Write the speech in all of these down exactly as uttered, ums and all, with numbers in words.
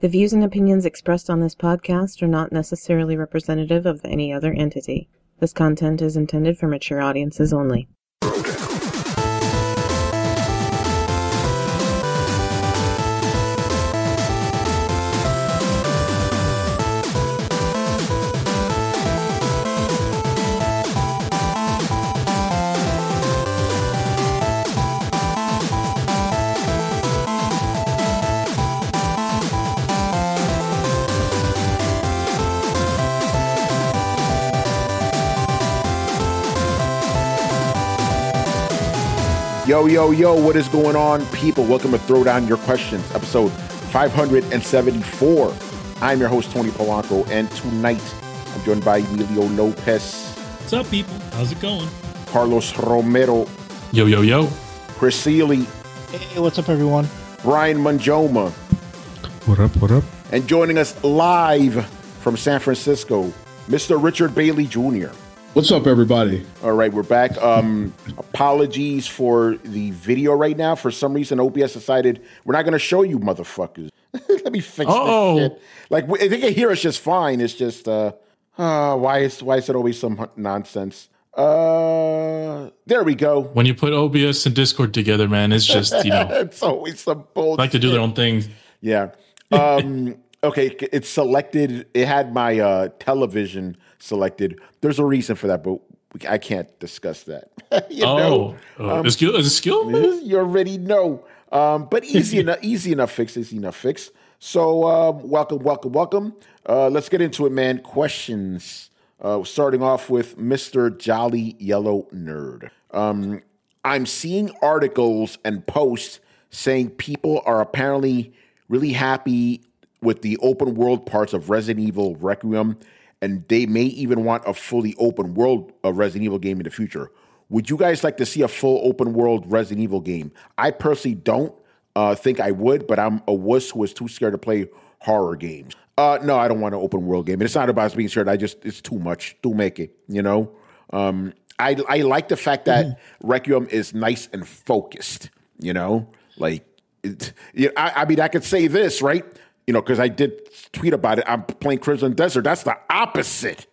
The views and opinions expressed on this podcast are not necessarily representative of any other entity. This content is intended for mature audiences only. Yo, yo, yo, what is going on, people? Welcome to Throw Down Your Questions, episode five hundred seventy-four. I'm your host, Tony Polanco, and tonight I'm joined by Emilio Lopez. What's up, people? How's it going? Carlos Romero. Yo, yo, yo. Chris Seeley. Hey, what's up, everyone? Brian Manjoma. What up, what up? And joining us live from San Francisco, Mister Richard Bailey Junior What's up, everybody? All right, we're back. Um, apologies for the video right now. For some reason, O B S decided we're not going to show you motherfuckers. Let me fix Uh-oh. this shit. Like, they can hear us just fine. It's just, uh, uh, why is why is it always some nonsense? Uh, there we go. When you put O B S and Discord together, man, it's just, you know, it's always some bullshit. like to do their own thing. Yeah. Um, okay, it's selected. It had my uh, television selected. There's a reason for that, but we, I can't discuss that. you oh, know? uh, um, is, skill, is it skill? You already know. Um, but easy enough, easy enough fix, easy enough fix. So um, welcome, welcome, welcome. Uh, let's get into it, man. Questions. Uh, starting off with Mister Jolly Yellow Nerd. Um, I'm seeing articles and posts saying people are apparently really happy with the open world parts of Resident Evil Requiem, and they may even want a fully open world uh, Resident Evil game in the future. Would you guys like to see a full open world Resident Evil game? I personally don't uh, think I would, but I'm a wuss who is too scared to play horror games. Uh, no, I don't want an open world game. And it's not about being scared. I just, it's too much. Too make it, you know? Um, I, I like the fact that mm-hmm. Requiem is nice and focused, you know? Like, it, you know, I, I mean, I could say this, right? You know, because I did tweet about it. I'm playing Crimson Desert. That's the opposite.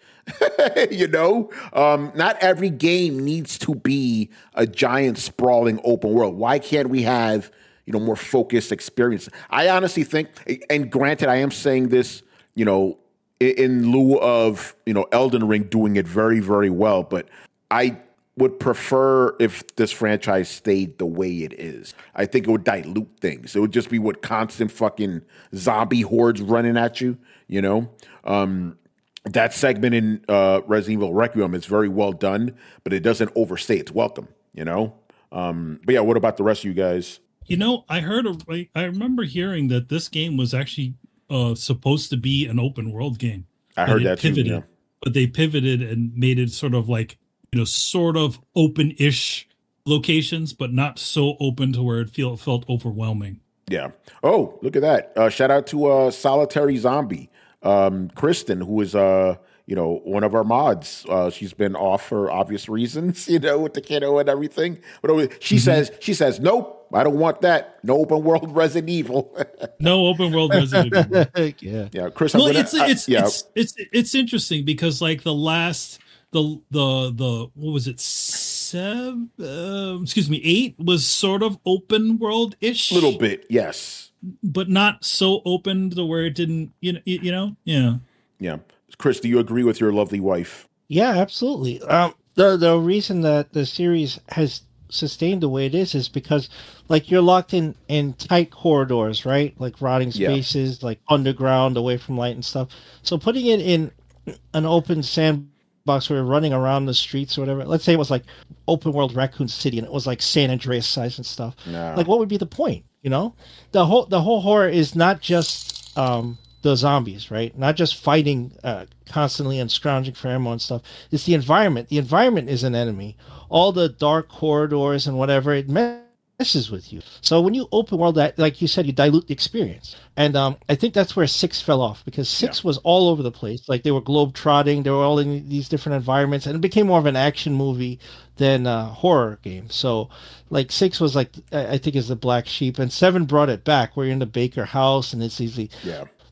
you know, um, not every game needs to be a giant sprawling open world. Why can't we have, you know, more focused experience? I honestly think, and granted, I am saying this, you know, in, in lieu of, you know, Elden Ring doing it very, very well, but I would prefer if this franchise stayed the way it is. I think it would dilute things. It would just be what constant fucking zombie hordes running at you, you know? Um, that segment in uh, Resident Evil Requiem is very well done, but it doesn't overstay its welcome, you know? Um, but yeah, what about the rest of you guys? You know, I heard, a, I remember hearing that this game was actually uh, supposed to be an open world game. I heard that pivoted, too, yeah. But they pivoted and made it sort of like, you know, sort of open-ish locations, but not so open to where it feel, felt overwhelming. Yeah. Oh, look at that. Uh, shout out to uh, Solitary Zombie. Um, Kristen, who is, uh, you know, one of our mods. Uh, she's been off for obvious reasons, you know, with the kiddo and everything. But she mm-hmm. says, she says, nope, I don't want that. No open world Resident Evil. No open world Resident Evil. yeah. Yeah. Chris, I'm well, gonna, it's, I, it's, yeah. it's, it's, it's interesting because like the last... The the the what was it? Seven? Uh, excuse me, eight was sort of open world ish. A little bit, yes, but not so open to where it didn't. You know, you know, yeah, yeah. Chris, do you agree with your lovely wife? Yeah, absolutely. Um, the the reason that the series has sustained the way it is is because, like, you're locked in in tight corridors, right? Like rotting spaces, yeah. like underground, away from light and stuff. So putting it in an open sand. Box where we're running around the streets or whatever. Let's say it was like open world Raccoon City and it was like San Andreas size and stuff. No. Like, what would be the point? You know, the whole the whole horror is not just um, the zombies, right? Not just fighting uh, constantly and scrounging for ammo and stuff. It's the environment. The environment is an enemy. All the dark corridors and whatever, it messes with you. So when you open world that, like you said, you dilute the experience. And um, I think that's where six fell off, because six yeah. was all over the place. Like, they were globe trotting, they were all in these different environments, and it became more of an action movie than a horror game. So like six was like, I think, is the black sheep, and seven brought it back where you're in the Baker house and it's easy. Yeah.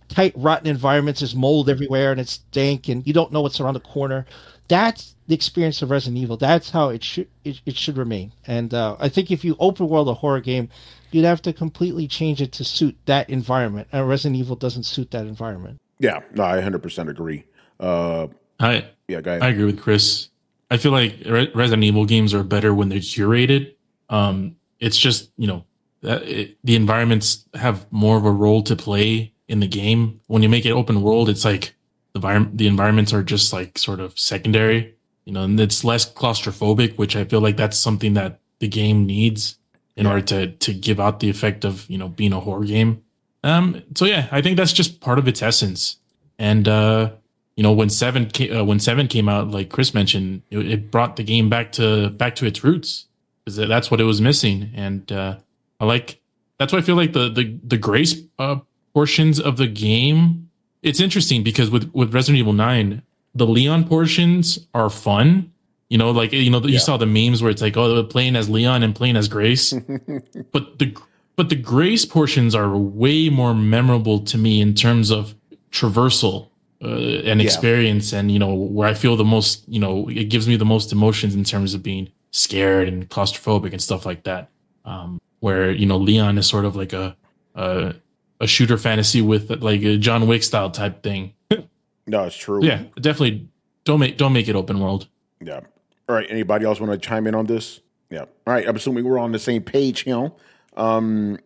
tight, rotten environments. There's mold everywhere and it's dank and you don't know what's around the corner. That's the experience of Resident Evil. That's how it should it, it should remain. And uh, I think if you open world a horror game, you'd have to completely change it to suit that environment. And Resident Evil doesn't suit that environment. Yeah, no, I one hundred percent agree. Uh, I yeah, go ahead. I agree with Chris. I feel like Re- Resident Evil games are better when they're curated. Um, it's just, you know, that it, the environments have more of a role to play in the game. When you make it open world, it's like the environment, the environments are just like sort of secondary, you know, and it's less claustrophobic, which I feel like that's something that the game needs in yeah. order to to give out the effect of, you know, being a horror game. Um, so yeah, I think that's just part of its essence. And uh, you know, when seven ca- uh, when seven came out, like Chris mentioned, it, it brought the game back to back to its roots, because that's what it was missing. And uh, I like that's why I feel like the the the grace uh, portions of the game. It's interesting because with with Resident Evil nine, the Leon portions are fun. You know, like you know, you yeah. saw the memes where it's like, oh, they're playing as Leon and playing as Grace, but the but the Grace portions are way more memorable to me in terms of traversal uh, and yeah. experience, and you know, where I feel the most, you know, it gives me the most emotions in terms of being scared and claustrophobic and stuff like that. Um, where you know, Leon is sort of like a a, a shooter fantasy with like a John Wick style type thing. No, it's true. Yeah, definitely don't make don't make it open world. Yeah. All right. Anybody else want to chime in on this? Yeah. All right. I'm assuming we're on the same page, you know. Um,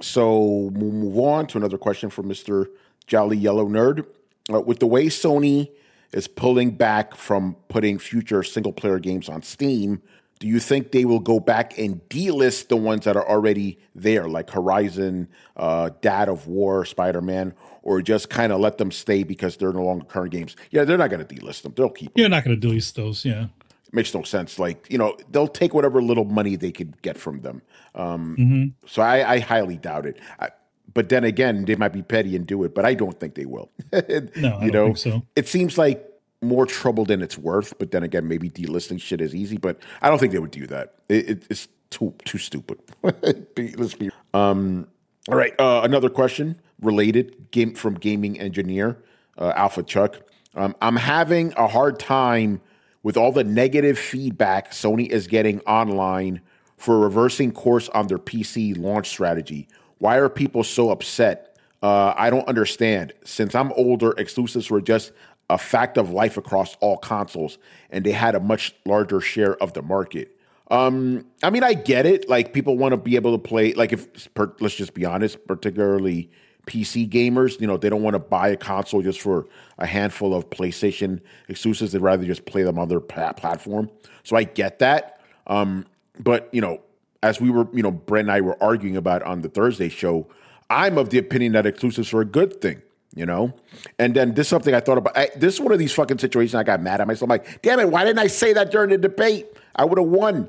so we'll move on to another question from Mister Jolly Yellow Nerd. Uh, with the way Sony is pulling back from putting future single-player games on Steam, do you think they will go back and delist the ones that are already there, like Horizon, uh, Dad of War, Spider-Man, or just kind of let them stay because they're no longer current games? Yeah, they're not going to delist them. They'll keep them. You're not going to delist those, yeah. Makes no sense. Like, you know, they'll take whatever little money they could get from them. Um, mm-hmm. So I, I highly doubt it. I, but then again, they might be petty and do it, but I don't think they will. No, I you don't know, think so. It seems like more trouble than it's worth. But then again, maybe delisting shit is easy. But I don't think they would do that. It, it, it's too too stupid. Let's be. Um, all right. Uh, another question related game from Gaming Engineer uh, Alpha Chuck. Um, I'm having a hard time with all the negative feedback Sony is getting online for reversing course on their P C launch strategy. Why are people so upset? Uh, I don't understand. Since I'm older, exclusives were just a fact of life across all consoles, and they had a much larger share of the market. Um, I mean, I get it. Like, people want to be able to play, like, if per, let's just be honest, particularly P C gamers, you know, they don't want to buy a console just for a handful of PlayStation exclusives. They'd rather just play them on their platform. So I get that. Um, but, you know, as we were, you know, Brent and I were arguing about on the Thursday show, I'm of the opinion that exclusives are a good thing, you know? And then this is something I thought about. I, this is one of these fucking situations I got mad at myself. I'm like, damn it, why didn't I say that during the debate? I would have won,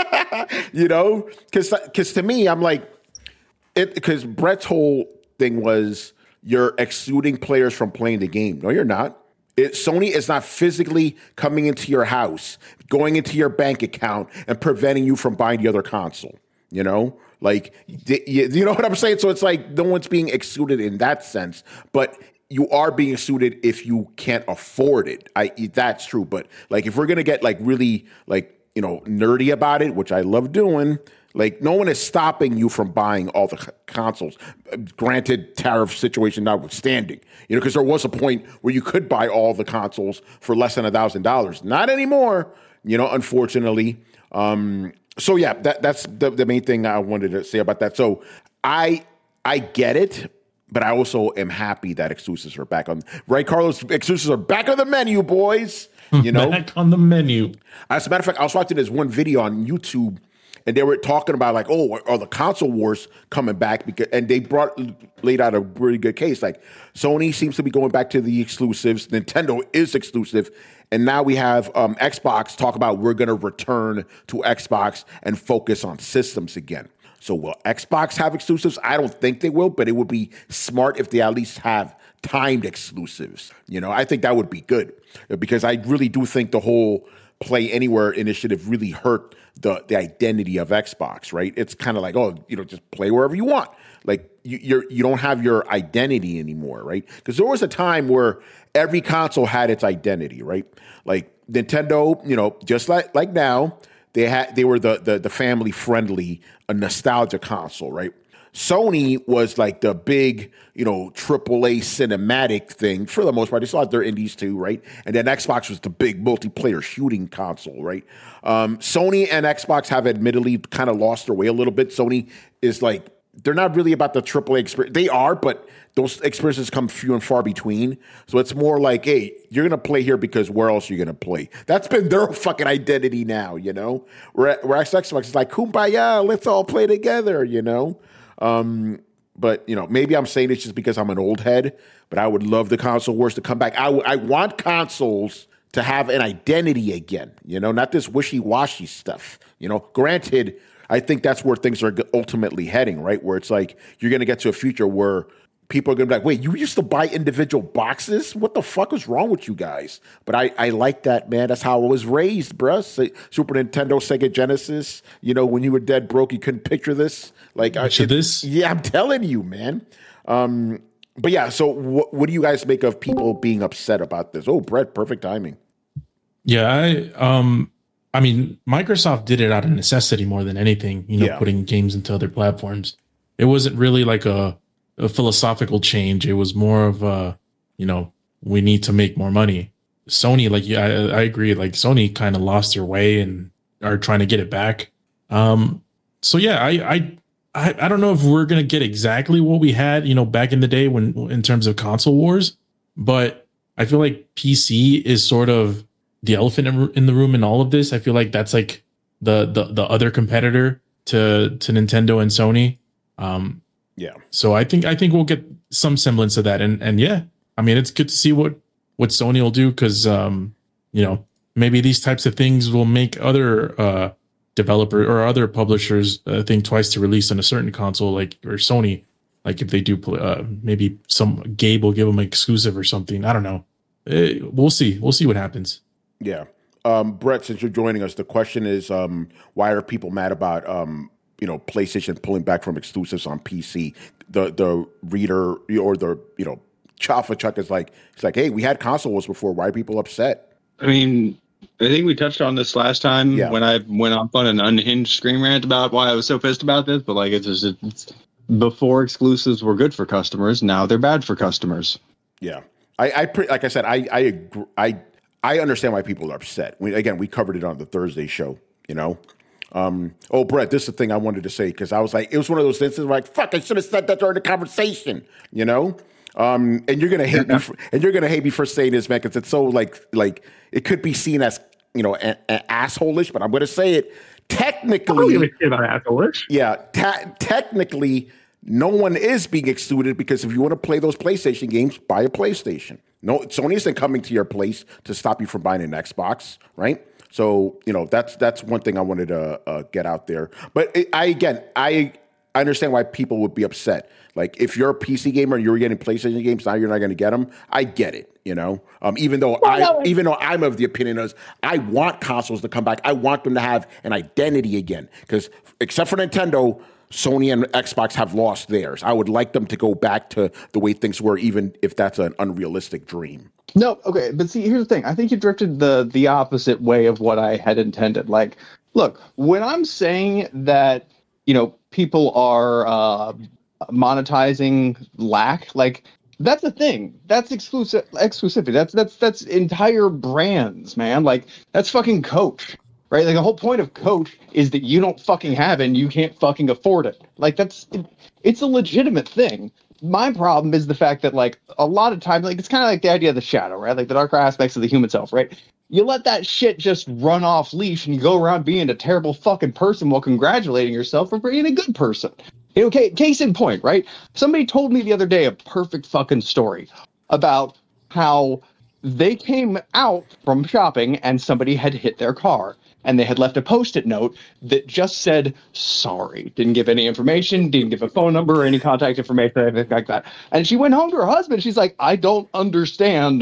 you know? Because to me, I'm like, it because Brett's whole thing was you're excluding players from playing the game. No, you're not. It, Sony is not physically coming into your house, going into your bank account, and preventing you from buying the other console. You know, like, you know what I'm saying? So it's like no one's being excluded in that sense, but you are being excluded if you can't afford it. I that's true. But like, if we're gonna get like really like, you know, nerdy about it, which I love doing, like, no one is stopping you from buying all the consoles. Granted, tariff situation notwithstanding, you know, because there was a point where you could buy all the consoles for less than a thousand dollars. Not anymore, you know, unfortunately. Um, so yeah, that that's the, the main thing I wanted to say about that. So I I get it, but I also am happy that exclusives are back on. Right, Carlos? Exclusives are back on the menu, boys. You know, back on the menu. As a matter of fact, I was watching this one video on YouTube, and they were talking about like, oh, are the console wars coming back? Because and they brought laid out a really good case. Like, Sony seems to be going back to the exclusives. Nintendo is exclusive, and now we have um, Xbox talk about we're going to return to Xbox and focus on systems again. So will Xbox have exclusives? I don't think they will, but it would be smart if they at least have timed exclusives. You know, I think that would be good because I really do think the whole Play Anywhere initiative really hurt the the identity of Xbox, right? It's kind of like, oh, you know, just play wherever you want. Like you you're, you don't have your identity anymore, right? Because there was a time where every console had its identity, right? Like Nintendo, you know, just like like now, they had they were the the, the family friendly, a nostalgia console, right? Sony was like the big, you know, triple A cinematic thing for the most part. They still had their indies too, right? And then Xbox was the big multiplayer shooting console, right? Um, Sony and Xbox have admittedly kind of lost their way a little bit. Sony is like, they're not really about the triple A experience. They are, but those experiences come few and far between. So it's more like, hey, you're going to play here because where else are you going to play? That's been their fucking identity now, you know? Whereas Xbox is like, kumbaya, let's all play together, you know? Um, but, you know, maybe I'm saying it's just because I'm an old head, but I would love the console wars to come back. I, w- I want consoles to have an identity again, you know, not this wishy-washy stuff. You know, granted, I think that's where things are ultimately heading, right? Where it's like you're going to get to a future where people are going to be like, wait, you used to buy individual boxes? What the fuck is wrong with you guys? But I, I like that, man. That's how I was raised, bruh. Super Nintendo, Sega Genesis. You know, when you were dead broke, you couldn't picture this. Like, picture it, this? Yeah, I'm telling you, man. Um, but yeah, so wh- what do you guys make of people being upset about this? Oh, Brett, perfect timing. Yeah, I um, I mean, Microsoft did it out of necessity more than anything. You know, Yeah. putting games into other platforms. It wasn't really like a, a philosophical change. It was more of a, you know, we need to make more money. Sony, like, yeah, I, I agree. Like, Sony kind of lost their way and are trying to get it back. Um, so yeah, I, I, I, I don't know if we're gonna get exactly what we had, you know, back in the day when, in terms of console wars, but I feel like P C is sort of the elephant in the room in all of this. I feel like that's like the the the other competitor to to Nintendo and Sony. Um, Yeah. so I think I think we'll get some semblance of that, and and yeah, I mean, it's good to see what what Sony will do, because um, you know, maybe these types of things will make other uh, developer or other publishers uh, think twice to release on a certain console, like, or Sony, like if they do play, uh, maybe some Gabe will give them an exclusive or something. I don't know. Eh, we'll see. We'll see what happens. Yeah. Um, Brett, since you're joining us, the question is, um, why are people mad about, um, you know, PlayStation pulling back from exclusives on P C? The the reader or the, you know, Chafa Chuck is like, it's like, hey, we had console wars before. Why are people upset? I mean, I think we touched on this last time Yeah. when I went off on an unhinged scream rant about why I was so pissed about this. But like, it's just it's, before exclusives were good for customers, now they're bad for customers. Yeah. I, I pre- like I said, I I agree, I I understand why people are upset. We, again, we covered it on the Thursday show, you know. Um, oh, Brett, this is the thing I wanted to say, because I was like, it was one of those instances where like, fuck, I should have said that during the conversation, you know. Um, and you're gonna hate me, for, and you're gonna hate me for saying this, man, because it's so like like it could be seen as, you know, an, an asshole-ish, but I'm gonna say it. Technically, about asshole-ish. yeah, ta- technically, no one is being excluded, because if you want to play those PlayStation games, buy a PlayStation. No, Sony isn't coming to your place to stop you from buying an Xbox, right? So, you know, that's that's one thing I wanted to uh, get out there. But it, I again, I I understand why people would be upset. Like, if you're a P C gamer and you're getting PlayStation games, now you're not going to get them. I get it, you know. Um, even though I, no, it- even though I'm of the opinion is, I want consoles to come back. I want them to have an identity again, because except for Nintendo, Sony and Xbox have lost theirs. I would like them to go back to the way things were, even if that's an unrealistic dream. No, okay, but see, here's the thing. I think you drifted the the opposite way of what I had intended. Like, look, when I'm saying that, you know, people are uh, monetizing lack, like, that's a thing. That's exclusive exclusivity. That's that's that's entire brands, man. Like, that's fucking Coach. Right? Like, the whole point of Coach is that you don't fucking have it and you can't fucking afford it. Like, that's it, it's a legitimate thing. My problem is the fact that, like, a lot of times, like, it's kind of like the idea of the shadow, right? Like, the darker aspects of the human self, right? You let that shit just run off leash and you go around being a terrible fucking person while congratulating yourself for being a good person. You know, okay, case in point, right? Somebody told me the other day a perfect fucking story about how they came out from shopping and somebody had hit their car. And they had left a Post-it note that just said, sorry. Didn't give any information, didn't give a phone number or any contact information, anything like that. And she went home to her husband. She's like, I don't understand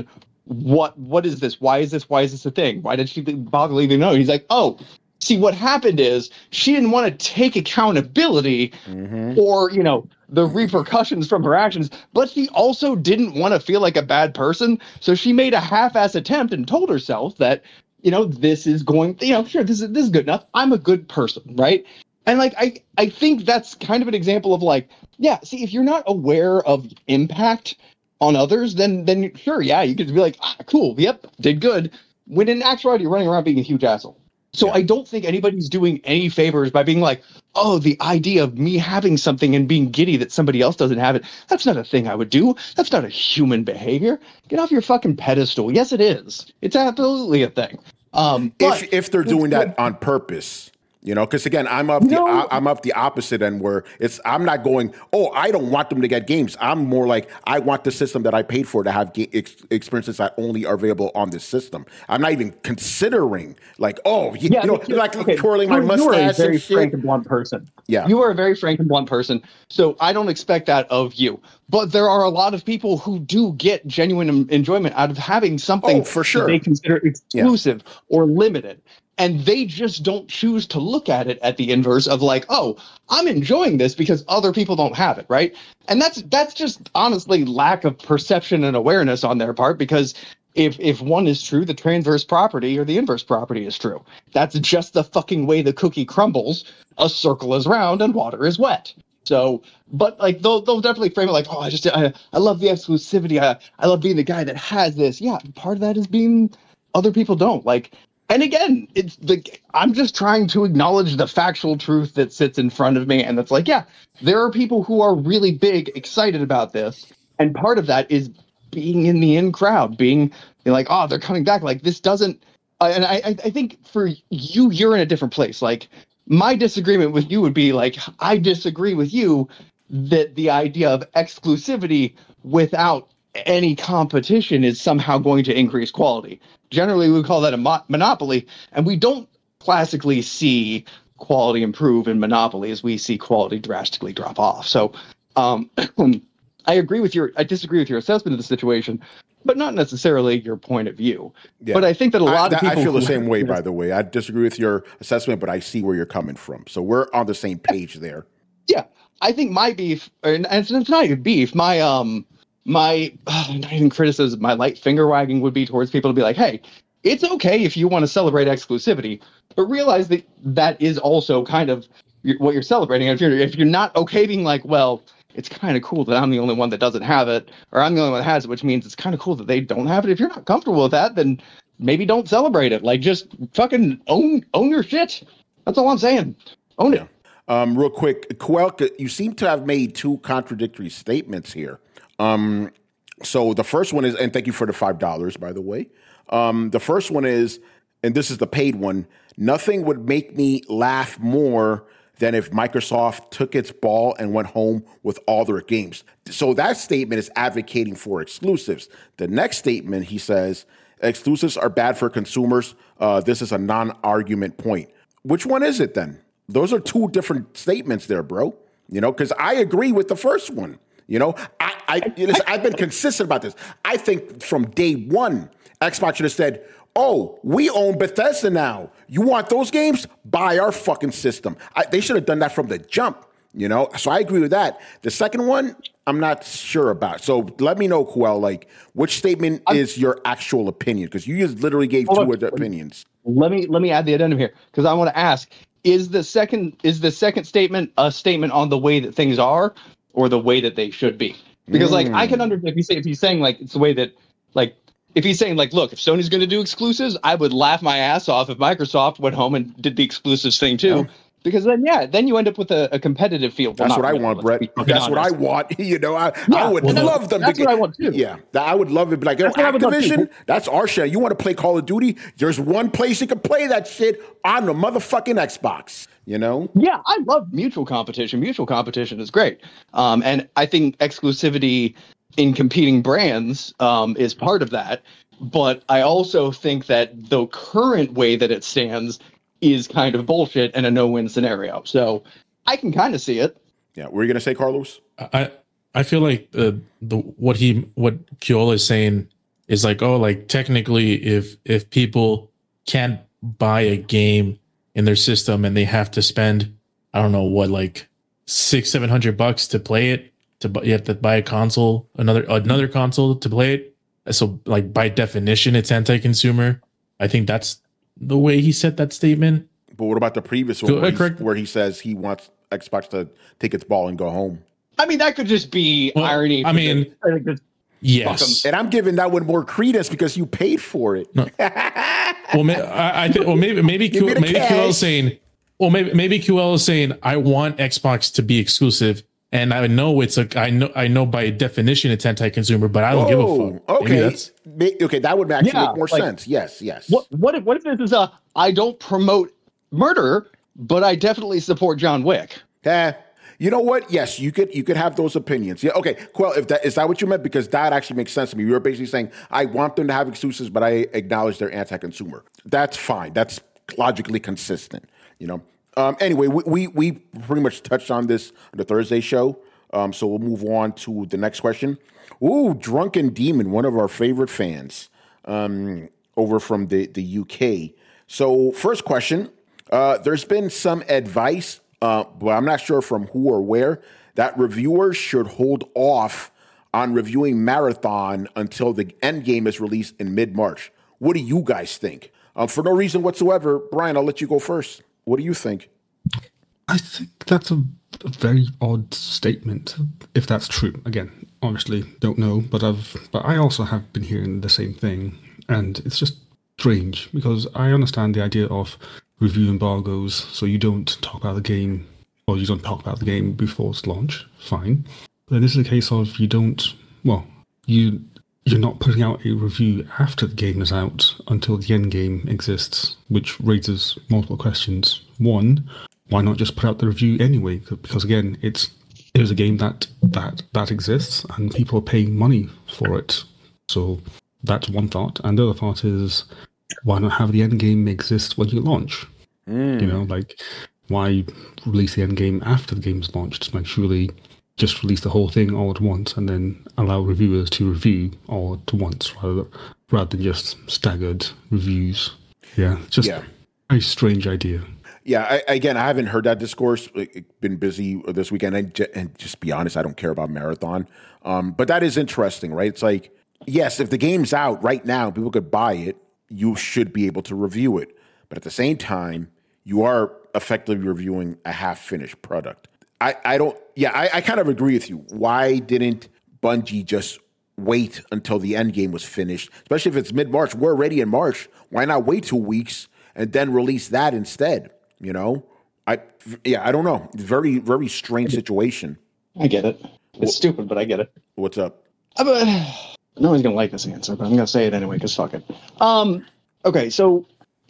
what what is this? Why is this? Why is this a thing? Why did she bother leaving know? He's like, oh, see, what happened is she didn't want to take accountability mm-hmm. or, you know, the repercussions from her actions, but she also didn't want to feel like a bad person. So she made a half-ass attempt and told herself that, you know, this is going, you know, sure, this is this is good enough. I'm a good person, right? And like I, I think that's kind of an example of like, yeah, see, if you're not aware of impact on others, then then sure, yeah, you could be like, ah, cool, yep, did good. When in actuality, you're running around being a huge asshole. So yeah. I don't think anybody's doing any favors by being like, oh, the idea of me having something and being giddy that somebody else doesn't have it, that's not a thing I would do. That's not a human behavior. Get off your fucking pedestal. Yes, it is. It's absolutely a thing. Um, if if they're doing that on purpose. You know, because again, I'm up the No. I, I'm up the opposite end where it's I'm not going, oh, I don't want them to get games. I'm more like I want the system that I paid for to have ga- ex- experiences that only are available on this system. I'm not even considering like, oh, you, Yeah, you know, but you- like okay, twirling my you- you are a mustache very and shit. frank and blunt person. Yeah. You are a very frank and blunt person. So I don't expect that of you. But there are a lot of people who do get genuine em- enjoyment out of having something Oh, for sure. that they consider exclusive or limited. And they just don't choose to look at it at the inverse of like, oh, I'm enjoying this because other people don't have it, right? And that's that's just honestly lack of perception and awareness on their part, because if if one is true, the transverse property or the inverse property is true. That's just the fucking way the cookie crumbles. A circle is round and water is wet. So, but like they'll they'll definitely frame it like, oh, I just I, I love the exclusivity. I I love being the guy that has this. Yeah, part of that is being other people don't like. And again, it's the I'm just trying to acknowledge the factual truth that sits in front of me, and that's like, yeah, there are people who are really big, excited about this, and part of that is being in the in crowd, being like, oh, they're coming back. Like this doesn't, uh, and I I think for you, you're in a different place. Like my disagreement with you would be like, I disagree with you that the idea of exclusivity without any competition is somehow going to increase quality. Generally, we call that a mo- monopoly, and we don't classically see quality improve in monopolies. We see quality drastically drop off. So um, I agree with your, I disagree with your assessment of the situation, but not necessarily your point of view. Yeah. But I think that a lot I, of that, people... I feel the who- same way, by the way. I disagree with your assessment, but I see where you're coming from. So we're on the same page there. Yeah, I think my beef, and it's, it's not even beef, my... um. My, uh, not even criticism, my light finger wagging would be towards people to be like, hey, it's okay if you want to celebrate exclusivity, but realize that that is also kind of what you're celebrating. If you're, if you're not okay being like, well, it's kind of cool that I'm the only one that doesn't have it, or I'm the only one that has it, which means it's kind of cool that they don't have it. If you're not comfortable with that, then maybe don't celebrate it. Like, just fucking own own your shit. That's all I'm saying. Own Yeah. it. Um, real quick, Kuelka, you seem to have made two contradictory statements here. Um, so the first one is, and thank you for the five dollars, by the way. Um, the first one is, and this is the paid one, nothing would make me laugh more than if Microsoft took its ball and went home with all their games. So that statement is advocating for exclusives. The next statement, he says, exclusives are bad for consumers. Uh, this is a non-argument point. Which one is it then? Those are two different statements there, bro. You know, because I agree with the first one. You know, I, I, listen, I've been consistent about this. I think from day one, Xbox should have said, oh, we own Bethesda now. You want those games? Buy our fucking system. I, they should have done that from the jump, you know? So I agree with that. The second one, I'm not sure about. So let me know, Kuel, like, which statement I'm, is your actual opinion? Because you just literally gave two of the opinions. Let me let me add the addendum here, because I want to ask, is the second is the second statement a statement on the way that things are, or the way that they should be? Because mm. like I can understand if you say if he's saying like it's the way that like if he's saying like, look, if Sony's going to do exclusives, I would laugh my ass off if Microsoft went home and did the exclusives thing too. Yeah. Because then, yeah, then you end up with a, a competitive field. Well, that's what I want, Brett. That's what I want. You know, I, yeah, I would well, love them. That's to what get, I want too. Yeah, I would love it. Be like, oh, Activision, that's our shit. You want to play Call of Duty? There's one place you can play that shit on the motherfucking Xbox. You know? Yeah, I love mutual competition. Mutual competition is great. Um, and I think exclusivity in competing brands um, is part of that. But I also think that the current way that it stands is kind of bullshit and a no-win scenario. So I can kind of see it. Yeah, what are you going to say, Carlos? I I feel like uh, the what he what Kuel is saying is like, oh, like technically, if if people can't buy a game in their system and they have to spend, I don't know what, like six, seven hundred bucks to play it, to buy, you have to buy a console, another another console to play it. So, like by definition, it's anti-consumer. I think that's the way he said that statement. But what about the previous one where, uh, where he says he wants Xbox to take its ball and go home? I mean, that could just be well, irony. I mean, the, yes. And I'm giving that one more credence because you paid for it. No. well, may, I, I think, well, maybe maybe Q, maybe Q L is saying, well, maybe maybe Q L is saying, I want Xbox to be exclusive, and I know it's a, I know I know by definition it's anti-consumer, but I don't oh, give a fuck. Okay, okay, that would actually yeah, make more like, sense. Yes, yes. What what if what if this is a I don't promote murder, but I definitely support John Wick? Yeah. You know what? Yes, you could you could have those opinions. Yeah, okay. Well, if that is that what you meant? Because that actually makes sense to me. You're basically saying I want them to have exclusives, but I acknowledge they're anti-consumer. That's fine. That's logically consistent. You know. Um, anyway, we, we we pretty much touched on this on the Thursday show. Um, so we'll move on to the next question. Ooh, Drunken Demon, one of our favorite fans, um, over from the the U K. So first question: uh, there's been some advice. Uh, but I'm not sure from who or where, that reviewers should hold off on reviewing Marathon until the end game is released in mid-March. What do you guys think? Uh, for no reason whatsoever, Brian, I'll let you go first. What do you think? I think that's a, a very odd statement, if that's true. Again, obviously don't know, but I've but I also have been hearing the same thing, and it's just strange because I understand the idea of review embargoes, so you don't talk about the game, or you don't talk about the game before its launch. Fine, but this is a case of you don't. Well, you you're not putting out a review after the game is out until the end game exists, which raises multiple questions. One, why not just put out the review anyway? Because again, it's it is a game that that that exists, and people are paying money for it. So that's one thought, and the other thought is, why not have the end game exist when you launch? Mm. You know, like, why release the end game after the game's launched? Like, surely just release the whole thing all at once and then allow reviewers to review all at once rather, rather than just staggered reviews. Yeah, just yeah. a strange idea. Yeah, I, again, I haven't heard that discourse. I've been busy this weekend, and, and just be honest, I don't care about Marathon. Um, but that is interesting, right? It's like, yes, if the game's out right now, people could buy it, you should be able to review it. But at the same time, you are effectively reviewing a half-finished product. I, I don't, yeah, I, I kind of agree with you. Why didn't Bungie just wait until the end game was finished? Especially if it's mid-March. We're already in March. Why not wait two weeks and then release that instead? You know? I, yeah, I don't know. Very, very strange situation. I get it. It's what, stupid, but I get it. What's up? I'm a, no one's going to like this answer, but I'm going to say it anyway, because fuck it. Um, okay, so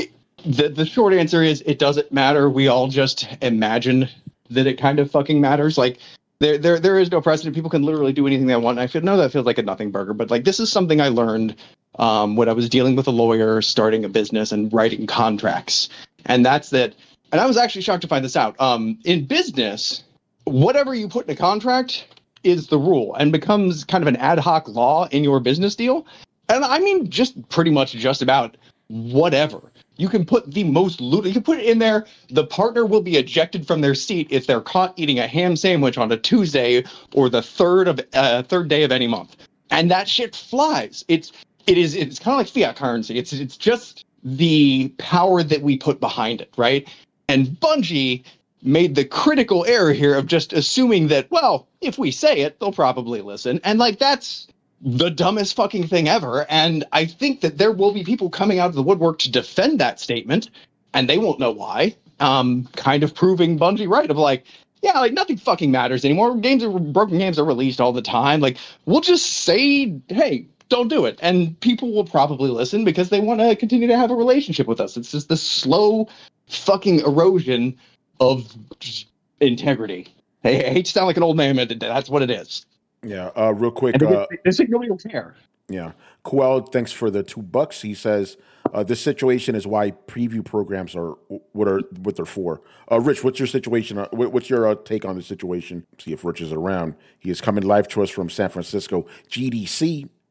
The the short answer is it doesn't matter. We all just imagine that it kind of fucking matters. Like there there there is no precedent. People can literally do anything they want. And I feel no, that feels like a nothing burger. But like this is something I learned um, when I was dealing with a lawyer, starting a business, and writing contracts. And that's that. And I was actually shocked to find this out. Um, in business, whatever you put in a contract is the rule and becomes kind of an ad hoc law in your business deal. And I mean, just pretty much just about whatever. You can put the most loot. You can put it in there. The partner will be ejected from their seat if they're caught eating a ham sandwich on a Tuesday or the third of uh, third day of any month, and that shit flies. It's it is it's kind of like fiat currency. It's it's just the power that we put behind it, right? And Bungie made the critical error here of just assuming that, well, if we say it, they'll probably listen, and like that's the dumbest fucking thing ever. And I think that there will be people coming out of the woodwork to defend that statement, and they won't know why. Um, kind of proving Bungie right of like, yeah, like nothing fucking matters anymore. Games are broken games are released all the time. Like we'll just say, hey, don't do it. And people will probably listen because they want to continue to have a relationship with us. It's just the slow fucking erosion of integrity. Hey, I hate to sound like an old man, but that's what it is. Yeah, uh, real quick. And uh, this thing nobody will care. Yeah, Quell, thanks for the two bucks. He says uh, this situation is why preview programs are what are what they're for. Uh, Rich, what's your situation? Uh, what's your uh, take on the situation? See if Rich is around. He is coming live to us from San Francisco. G D C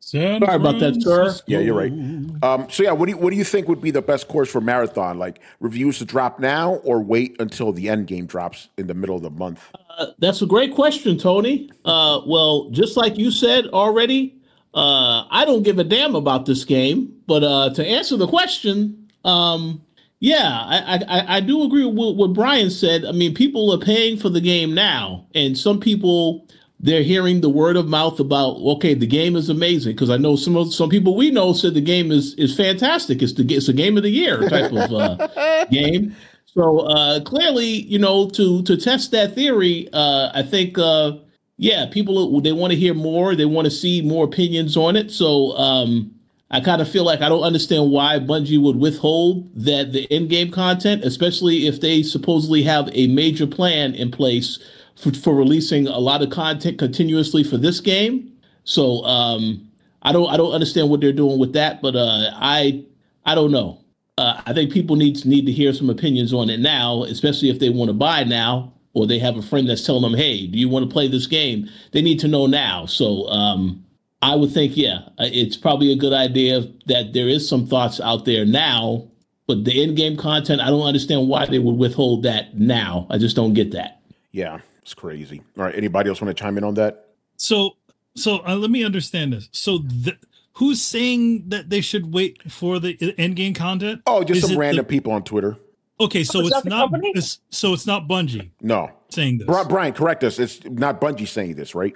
San Sorry about that, sir. Francisco. Yeah, you're right. Um, so yeah, what do you what do you think would be the best course for Marathon? Like reviews to drop now, or wait until the end game drops in the middle of the month? Uh, that's a great question, Tony. Uh, well, just like you said already, uh, I don't give a damn about this game. But uh, to answer the question, um, yeah, I, I, I do agree with what Brian said. I mean, people are paying for the game now, and some people, they're hearing the word of mouth about, okay, the game is amazing. Because I know some of some people we know said the game is is fantastic. It's the it's a game of the year type of uh, game. So uh, clearly, you know, to to test that theory, uh, I think, uh, yeah, people they want to hear more. They want to see more opinions on it. So um, I kind of feel like I don't understand why Bungie would withhold that the in-game content, especially if they supposedly have a major plan in place for, for releasing a lot of content continuously for this game. So um, I don't I don't understand what they're doing with that, but uh, I I don't know. Uh, I think people need need to hear some opinions on it now, especially if they want to buy now, or they have a friend that's telling them, "Hey, do you want to play this game?" They need to know now. So um, I would think, yeah, it's probably a good idea that there is some thoughts out there now, but the in-game content, I don't understand why they would withhold that now. I just don't get that. Yeah, it's crazy. All right, anybody else want to chime in on that? So, so uh, let me understand this. So, the, who's saying that they should wait for the end game content? Oh, just Is some it random the, people on Twitter. Okay, so Oh, it's that the not. company? It's, so it's not Bungie No, saying this. Bri- Brian, correct us. It's not Bungie saying this, right?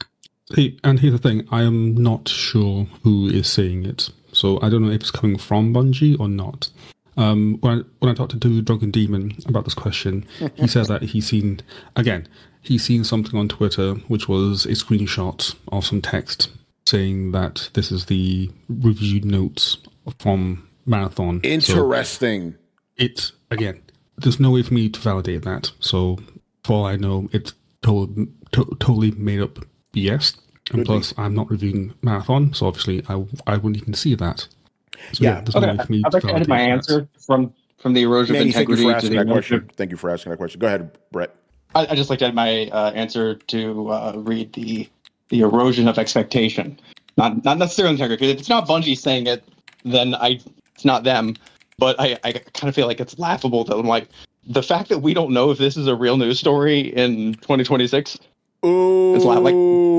Hey, and here's the thing: I am not sure who is saying it, so I don't know if it's coming from Bungie or not. Um, when I, when I talked to Dude Drunken Demon about this question, he said that he's seen again. He's seen something on Twitter, which was a screenshot of some text saying that this is the review notes from Marathon. Interesting. So it again. There's no way for me to validate that. So for all I know, it's to- to- totally made up B S. And Could plus, be. I'm not reviewing Marathon, so obviously I I wouldn't even see that. So Yeah. yeah, there's Okay, no way for me I'd to like to add validate my that. answer from from the erosion Manny, of thank you integrity for to asking the that erosion. question. Thank you for asking that question. Go ahead, Brett. I, I just like to add my uh, answer to uh, read the the erosion of expectation, not not necessarily integrity. If it's not Bungie saying it, then I it's not them. But I, I kind of feel like it's laughable that I'm like the fact that we don't know if this is a real news story in twenty twenty-six. Ooh, It's like-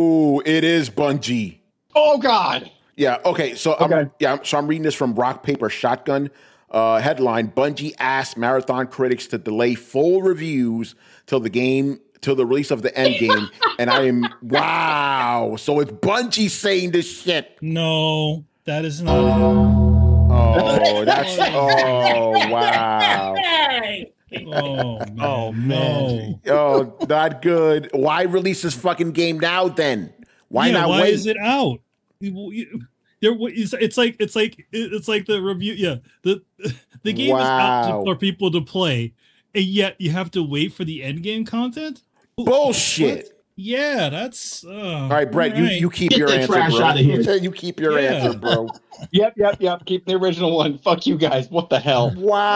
it is Bungie. Oh God! Yeah. Okay. So I'm, Okay. yeah. So I'm reading this from Rock Paper Shotgun. Uh, headline: Bungie asked Marathon critics to delay full reviews till the game, till the release of the end game. And I am wow. So it's Bungie saying this shit. No, that is not it. Oh, that's oh wow. Oh man. Oh, man. No. Oh, not good. Why release this fucking game now? Then why yeah, not why wait? is it out? You- you- There, it's, it's like it's like it's like the review. Yeah, the the game is out Wow. to, for people to play, and yet you have to wait for the end game content. Bullshit. Yeah, that's uh, All right, Brett, you, you keep Get your the answer, trash bro. outta here. You keep your Yeah. answer, bro. Yep, yep, yep. Keep the original one. Fuck you guys. What the hell?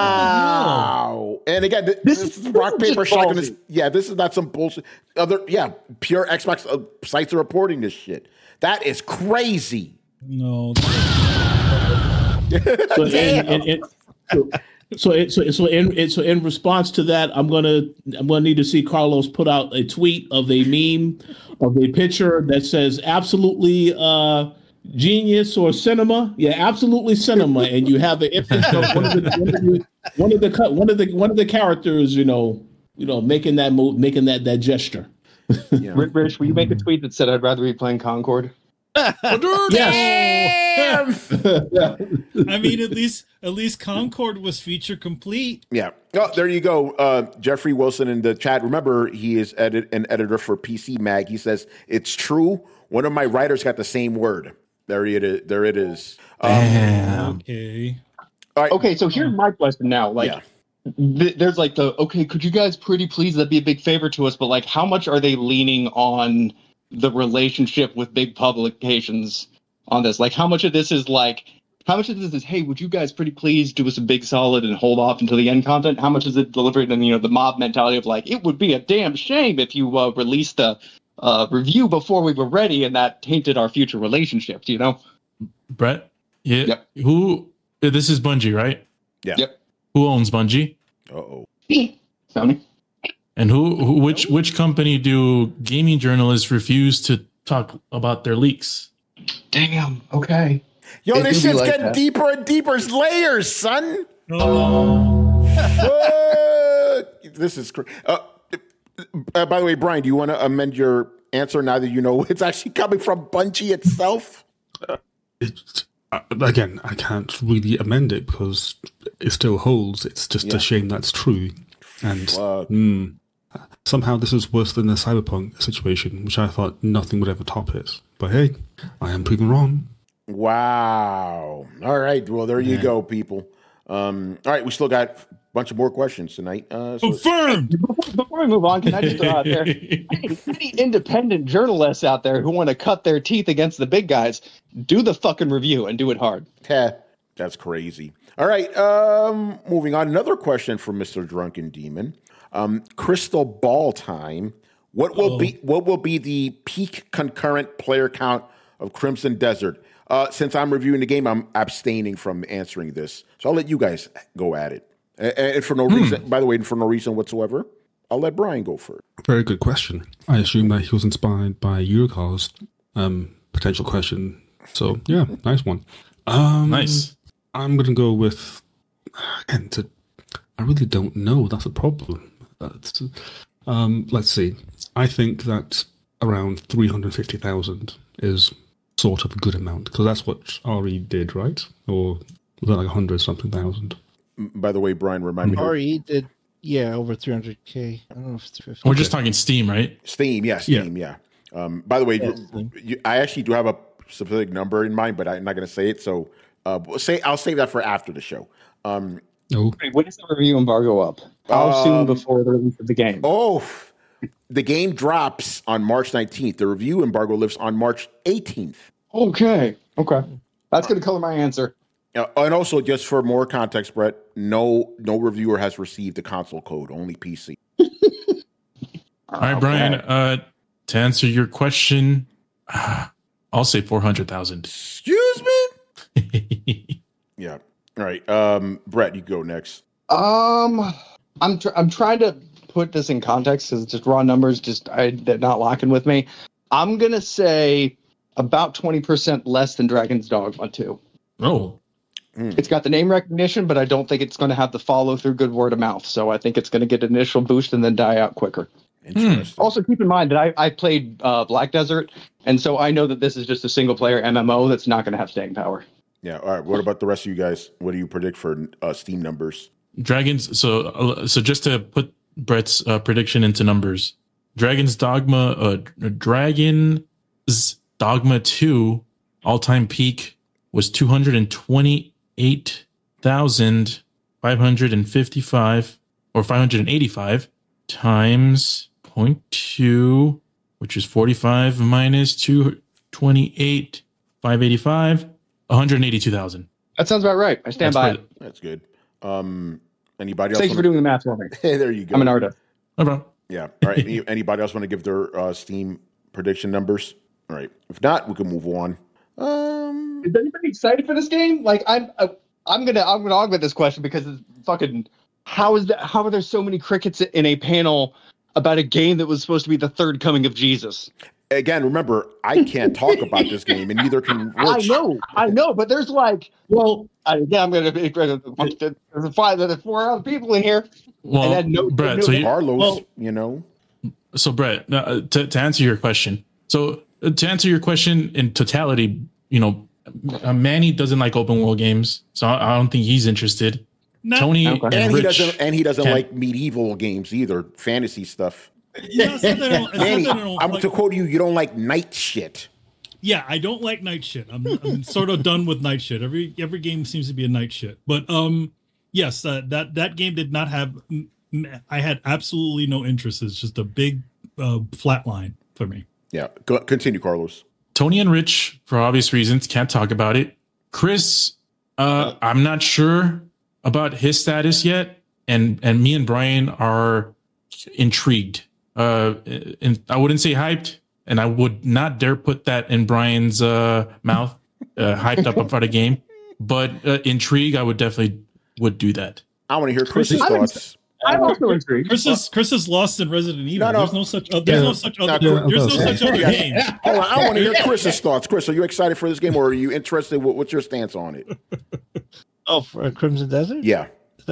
Wow. And again, th- this, This is is rock, paper, just shotgun. Is, ballsy. yeah, this is not some bullshit. Other, yeah, pure Xbox uh, sites are reporting this shit. That is crazy. no. So, in, in, in, so, so, it- so, so in it- so in response to that, I'm gonna I'm gonna need to see Carlos put out a tweet of a meme of a picture that says absolutely uh, genius or cinema. Yeah, absolutely cinema, and you have an image of one of the one of the one of the co- one of the one of the characters, you know, you know, making that move, making that that gesture. Yeah. Rich, Rich, will you make a tweet that said I'd rather be playing Concord? Yes. I mean, at least at least Concord was feature complete. Yeah. Oh, there you go. Uh, Jeffrey Wilson in the chat. Remember, he is edit an editor for P C Mag. He says, it's true. One of my writers got the same word. There it is. There it is. Um, Okay. all right. Okay, so here's my question now. Like, Yeah. th- there's like the okay, could you guys pretty please that'd be a big favor to us? But like, how much are they leaning on the relationship with big publications on this? Like, how much of this is like, how much of this is, hey, would you guys pretty please do us a big solid and hold off until the end content? How much is it delivered in, you know, the mob mentality of like, it would be a damn shame if you uh, released a, uh, review before we were ready, and that tainted our future relationships. You know, Brett. Yeah. Yep. Who? This is Bungie, right? Yeah. Yep. Who owns Bungie? Uh oh. Sony. And who, who? Which? Which company do gaming journalists refuse to talk about their leaks? Damn. Okay. Yo, It this do be shit's like getting that. deeper and deeper layers, son. Oh, What? This is crazy. Uh, uh, by the way, Brian, do you want to amend your answer now that you know it's actually coming from Bungie itself? It's, uh, again, I can't really amend it because it still holds. It's just Yeah. a shame that's true. And Fuck. mm, somehow this is worse than the Cyberpunk situation, which I thought nothing would ever top it. But hey, I am proven wrong. Wow. All right. Well, there you go, people. Um, all right. We still got a bunch of more questions tonight. Uh, so confirmed. Before we move on, can I just throw out there any, any independent journalists out there who want to cut their teeth against the big guys? Do the fucking review and do it hard. Heh, that's crazy. All right. Um, moving on. Another question from Mister Drunken Demon. Um, crystal ball time. What will Uh-oh. be what will be the peak concurrent player count of Crimson Desert? Uh, since I'm reviewing the game, I'm abstaining from answering this. So I'll let you guys go at it. And, and for no reason, by the way, for no reason whatsoever, I'll let Brian go first. Very good question. I assume that he was inspired by Eurocar's um, potential question. So yeah, nice one. Um, Nice. I'm going to go with, again, to, I really don't know. That's a problem. That's, um, let's see. I think that around three hundred fifty thousand is sort of a good amount, because that's what R E did, right? Or was that like one hundred something thousand? M- By the way, Brian, remind me. R E did, yeah, over three hundred K. I don't know if it's fifty. We're just talking Steam, right? Steam, yeah, Steam, yeah. Um, by the way, Yeah, you- you- I actually do have a specific number in mind, but I'm not going to say it. So uh, say I'll save that for after the show. Um, Oh, Wait, when is the review embargo up? How Um, soon before the release of the game? oh, the game drops on March nineteenth. The review embargo lifts on March eighteenth. Okay. Okay. That's going to color my answer. Uh, and also, just for more context, Brett, no no reviewer has received the console code, only P C. All right, Brian. Uh, to answer your question, I'll say four hundred thousand. Excuse me? Yeah. All right. Um, Brett, you go next. Um, I'm tr- I'm trying to put this in context because just raw numbers just I they're not locking with me. I'm gonna say about twenty percent less than Dragon's Dogma two. Oh, It's got the name recognition, but I don't think it's going to have the follow through good word of mouth. So I think it's going to get an initial boost and then die out quicker. Interesting. Also, keep in mind that I, I played uh, Black Desert, and so I know that this is just a single player M M O that's not going to have staying power. Yeah. All right. What about the rest of you guys? What do you predict for uh, Steam numbers? Dragons. So, uh, so just to put Brett's uh, prediction into numbers, Dragon's Dogma, uh, Dragon's Dogma two all-time peak was two hundred twenty-eight thousand five hundred fifty-five, or five hundred eighty-five times zero point two, which is forty-five minus two hundred twenty-eight, five eighty-five, one hundred eighty-two thousand. That sounds about right. I stand by it. That's good. Um, anybody else? Thanks for wanna- doing the math for me. Hey, there you go. I'm an artist. No problem. Yeah. All right. Any- Anybody else want to give their uh, Steam prediction numbers? All right. If not, we can move on. Um, Is anybody excited for this game? Like I'm, uh, I'm gonna, I'm gonna augment this question because it's fucking. How is that? How are there so many crickets in a panel about a game that was supposed to be the third coming of Jesus? again, remember, I can't talk about this game, and neither can I Rich. know, I know, but there's like, well, I, yeah, I'm gonna be. There's five, there's four other people in here. Well, And then no- Brett, no- so you, Carlos, Well- you know. so Brett, uh, to, to answer your question, so uh, to answer your question in totality, you know, uh, Manny doesn't like open world games, so I, I don't think he's interested. Not- Tony Okay. and, And he Rich, doesn't. And he doesn't can't- like medieval games either. Fantasy stuff. Yeah, it's not that I don't- it's not Manny, that I don't I'm like- to quote you. You don't like night shit. Yeah, I don't like night shit. I'm, I'm sort of done with night shit. Every every game seems to be a night shit. But um, yes, uh, that that game did not have. I had absolutely no interest. It's just a big uh, flat line for me. Yeah. Go, continue, Carlos. Tony and Rich, for obvious reasons, can't talk about it. Chris, uh, I'm not sure about his status yet, and and me and Brian are intrigued. Uh, and I wouldn't say hyped, and I would not dare put that in Brian's uh, mouth, uh, hyped up about a game. But uh, intrigue, I would definitely would do that. I want to hear Chris's thoughts. I'm also intrigued. Chris is Chris is lost in Resident Evil. No, no. There's no such. Uh, there's Yeah. no such other. No, there's no yeah. such other Yeah. games. Hold on, I want to hear Chris's thoughts. Chris, are you excited for this game, or are you interested? What, what's your stance on it? Oh, for Crimson Desert? Yeah.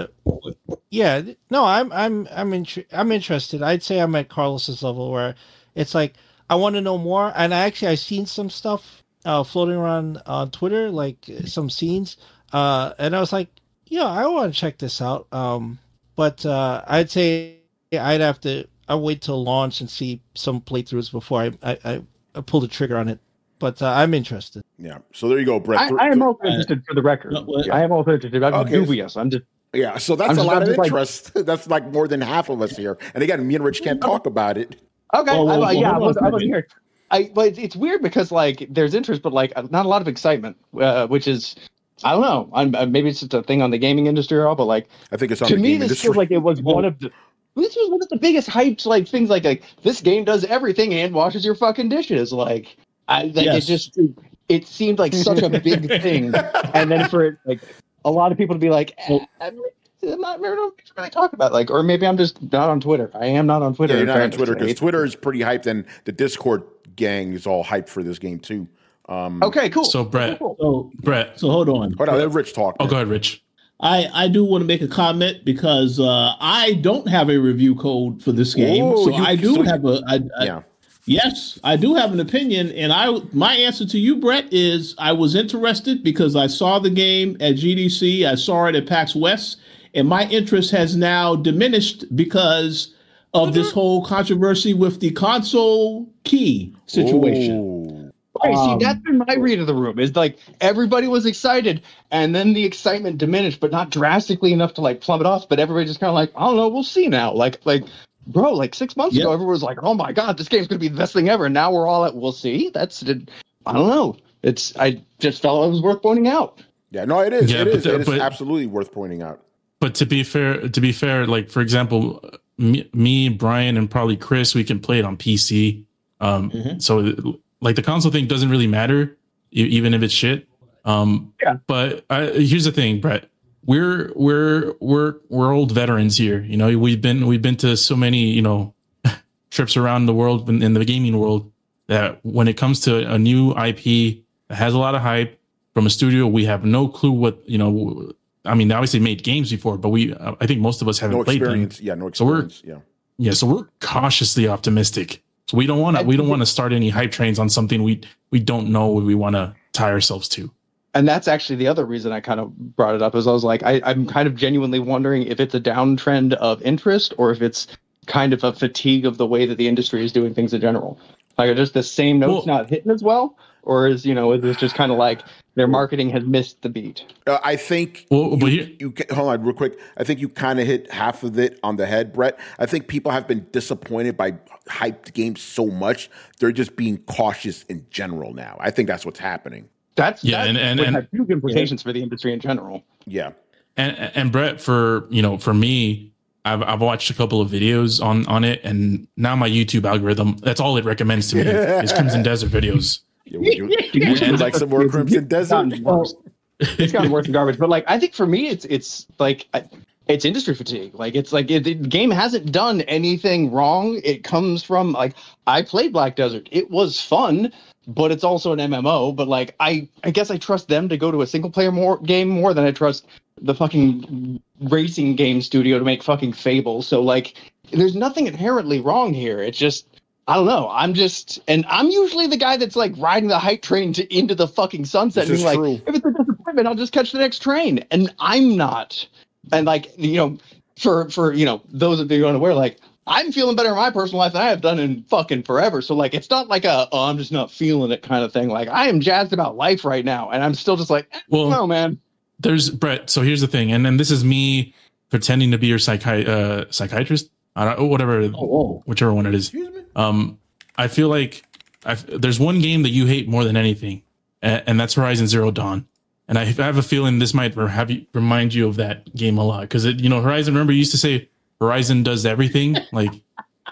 Yeah, no, I'm I'm I'm intri- I'm interested. I'd say I'm at Carlos's level where it's like I want to know more. And I actually I've seen some stuff uh, floating around on Twitter, like uh, some scenes, uh, and I was like, yeah, I want to check this out. Um, but uh, I'd say I'd have to I wait till launch and see some playthroughs before I I, I, I pull the trigger on it. But uh, I'm interested. Yeah. So there you go, Brett. I, I am also interested for the record. No, what- I am also interested. I'm Okay. dubious. I'm just. Yeah, so that's I'm a just- lot I'm of just like- interest. That's like more than half of us here. And again, me and Rich can't talk about it. Okay, Whoa, whoa, I, whoa, yeah, I hold on was, a I was second. here. I, but it's, it's weird because like there's interest, but like not a lot of excitement, uh, which is I don't know. I'm, uh, maybe it's just a thing on the gaming industry or all, but like I think it's on to the me, game this industry. feels like it was one of the. This was one of the biggest hyped like things. Like like this game does everything and washes your fucking dishes. Like I like Yes. it just it, it seemed like such a big thing, and then for it, like a lot of people to be like. Eh, I'm, I'm not I don't really talk about like, or maybe I'm just not on Twitter. I am not on Twitter. Yeah, you're in not on fairness. Twitter because It's- Twitter is pretty hyped, and the Discord gang is all hyped for this game too. Um, Okay, cool. So Brett, Cool. So, Brett, so hold on. Hold on, let Rich talk. oh, man. go ahead, Rich. I, I do want to make a comment because uh, I don't have a review code for this game, Ooh, so you- I do so you- have a. I, I, Yeah. Yes, I do have an opinion, and I my answer to you, Brett, is I was interested because I saw the game at G D C, I saw it at PAX West, and my interest has now diminished because of this whole controversy with the console key situation. Ooh. Right, Um, see, that's been my read of the room. Is like everybody was excited, and then the excitement diminished, but not drastically enough to like plummet off. But everybody just kind of like, I don't know, we'll see now. Like, like, bro, like six months Yep. ago, everyone was like, oh my god, this game's gonna be the best thing ever. And now we're all at, we'll see. That's, I don't know. It's, I just felt it was worth pointing out. Yeah, no, it is. Yeah, it but is. the- it is but- absolutely worth pointing out. But to be fair, to be fair, like for example, me, me Brian, and probably Chris, we can play it on P C. Um, Mhm. So like the console thing doesn't really matter, e- even if it's shit. Um, Yeah. But I, here's the thing, Brett. We're we're we're we're old veterans here. You know, we've been we've been to so many you know trips around the world in, in the gaming world that when it comes to a new I P that has a lot of hype from a studio, we have no clue what you know. I mean, they obviously made games before, but we I think most of us haven't No played them. experience. Yeah, no So we're- experience. yeah. Yeah, so we're cautiously optimistic. So we don't want to we don't want to start any hype trains on something we we don't know what we want to tie ourselves to. And that's actually the other reason I kind of brought it up is I was like, I, I'm kind of genuinely wondering if it's a downtrend of interest or if it's kind of a fatigue of the way that the industry is doing things in general. Like, are just the same notes Well- not hitting as well? Or is, you know, is this just kind of like their marketing has missed the beat? Uh, I think Well, you, but here- you ca- hold on real quick. I think you kind of hit half of it on the head, Brett. I think people have been disappointed by hyped games so much. They're just being cautious in general now. I think that's what's happening. That's Yeah, that and- and- would and- have huge implications for the industry in general. Yeah. And and Brett, for you know, for me, I've I've watched a couple of videos on on it, and now my YouTube algorithm, that's all it recommends to me is Crimson Desert videos. Yeah, would you, would you like some more Crimson It's Desert? gotten worse. It's gotten worse than garbage. But like, I think for me, it's it's like I- it's industry fatigue. Like, it's like it, the game hasn't done anything wrong. It comes from like I played Black Desert. It was fun, but it's also an M M O. But like, I I guess I trust them to go to a single player more game more than I trust the fucking racing game studio to make fucking Fable. So like, there's nothing inherently wrong here. It's just. I don't know. I'm just, and I'm usually the guy that's like riding the hype train to into the fucking sunset, This and is being like, true. if it's a disappointment, I'll just catch the next train. And I'm not. And like, you know, for for you know those of you unaware, like I'm feeling better in my personal life than I have done in fucking forever. So like, it's not like a oh, I'm just not feeling it kind of thing. Like I am jazzed about life right now, and I'm still just like, eh, Well, no, man. There's Brett. So here's the thing, and then this is me pretending to be your psychi- uh, psychiatrist. I don't, whatever, Oh, whoa. whichever one it is. Um, I feel like I've, there's one game that you hate more than anything, and, and that's Horizon Zero Dawn. And I have a feeling this might have you, remind you of that game a lot because it, you know, Horizon. Remember, you used to say Horizon does everything. Like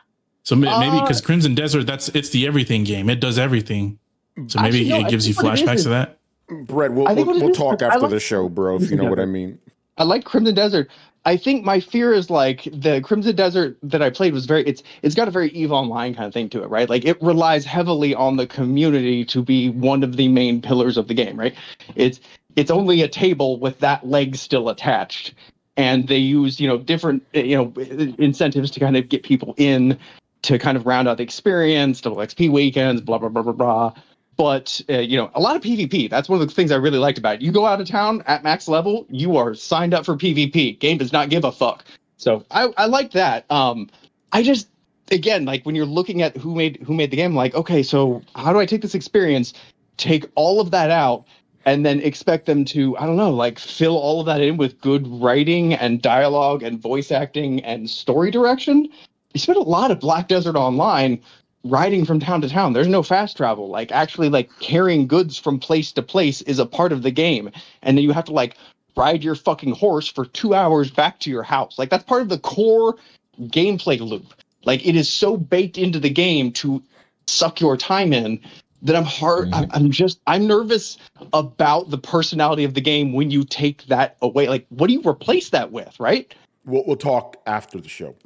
So maybe because Uh, Crimson Desert, that's it's the everything game. It does everything. So maybe Actually, no, it I gives you think what it flashbacks is to that. Brett, we'll, I think we'll, what it we'll is- talk I after like- the show, bro, if you know what I mean. I like Crimson Desert. I think my fear is like the Crimson Desert that I played was very it's it's got a very EVE Online kind of thing to it, right? Like it relies heavily on the community to be one of the main pillars of the game, right? It's it's only a table with that leg still attached. And they use, you know, different you know incentives to kind of get people in to kind of round out the experience, double X P weekends, blah blah blah blah blah. But, uh, you know, a lot of PvP. That's one of the things I really liked about it. You go out of town at max level, you are signed up for PvP. Game does not give a fuck. So I, I like that. Um, I just, again, like when you're looking at who made who made the game, like, okay, so how do I take this experience, take all of that out, and then expect them to, I don't know, like fill all of that in with good writing and dialogue and voice acting and story direction? You spent a lot of Black Desert Online riding from town to town. There's no fast travel. Like actually like carrying goods from place to place is a part of the game. And then you have to like ride your fucking horse for two hours back to your house. Like that's part of the core gameplay loop. Like it is so baked into the game to suck your time in that I'm hard. Mhm. I'm, I'm just, I'm nervous about the personality of the game when you take that away. Like what do you replace that with, right? We'll, we'll talk after the show.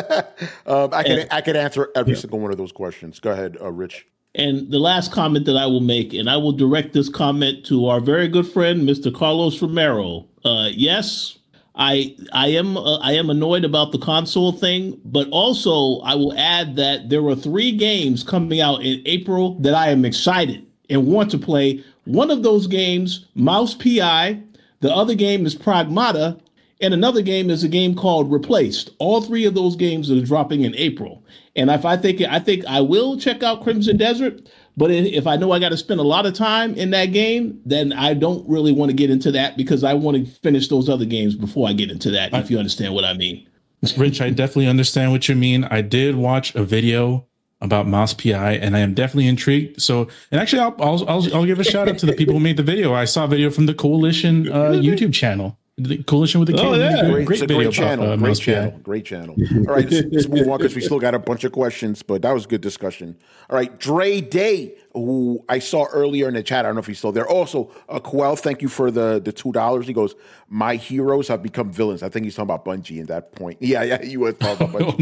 um, I can I can answer every single one of those questions. Go ahead, uh, Rich. And the last comment that I will make, and I will direct this comment to our very good friend, Mister Carlos Romero. Uh, yes, I I am uh, I am annoyed about the console thing, but also I will add that there are three games coming out in April that I am excited and want to play. One of those games, Mouse P I. The other game is Pragmata. And another game is a game called Replaced. All three of those games are dropping in April. And if I think I think I will check out Crimson Desert, but if I know I got to spend a lot of time in that game, then I don't really want to get into that because I want to finish those other games before I get into that, if you understand what I mean. Rich, I definitely understand what you mean. I did watch a video about Mouse P I, and I am definitely intrigued. So, and actually, I'll I'll I'll, I'll give a shout out to the people who made the video. I saw a video from the Coalition uh, YouTube channel. The Coalition with the K. Oh, yeah. Great, great, it's a video great channel. about, uh, great Mouse P I. channel. Great channel. All right, let's, let's move on because we still got a bunch of questions, but that was good discussion. All right, Dre Day, who I saw earlier in the chat. I don't know if he's still there. Also, uh, Quell, thank you for the the two dollars. He goes, "My heroes have become villains." I think he's talking about Bungie at that point. Yeah, yeah, he was talking about Bungie. Oh,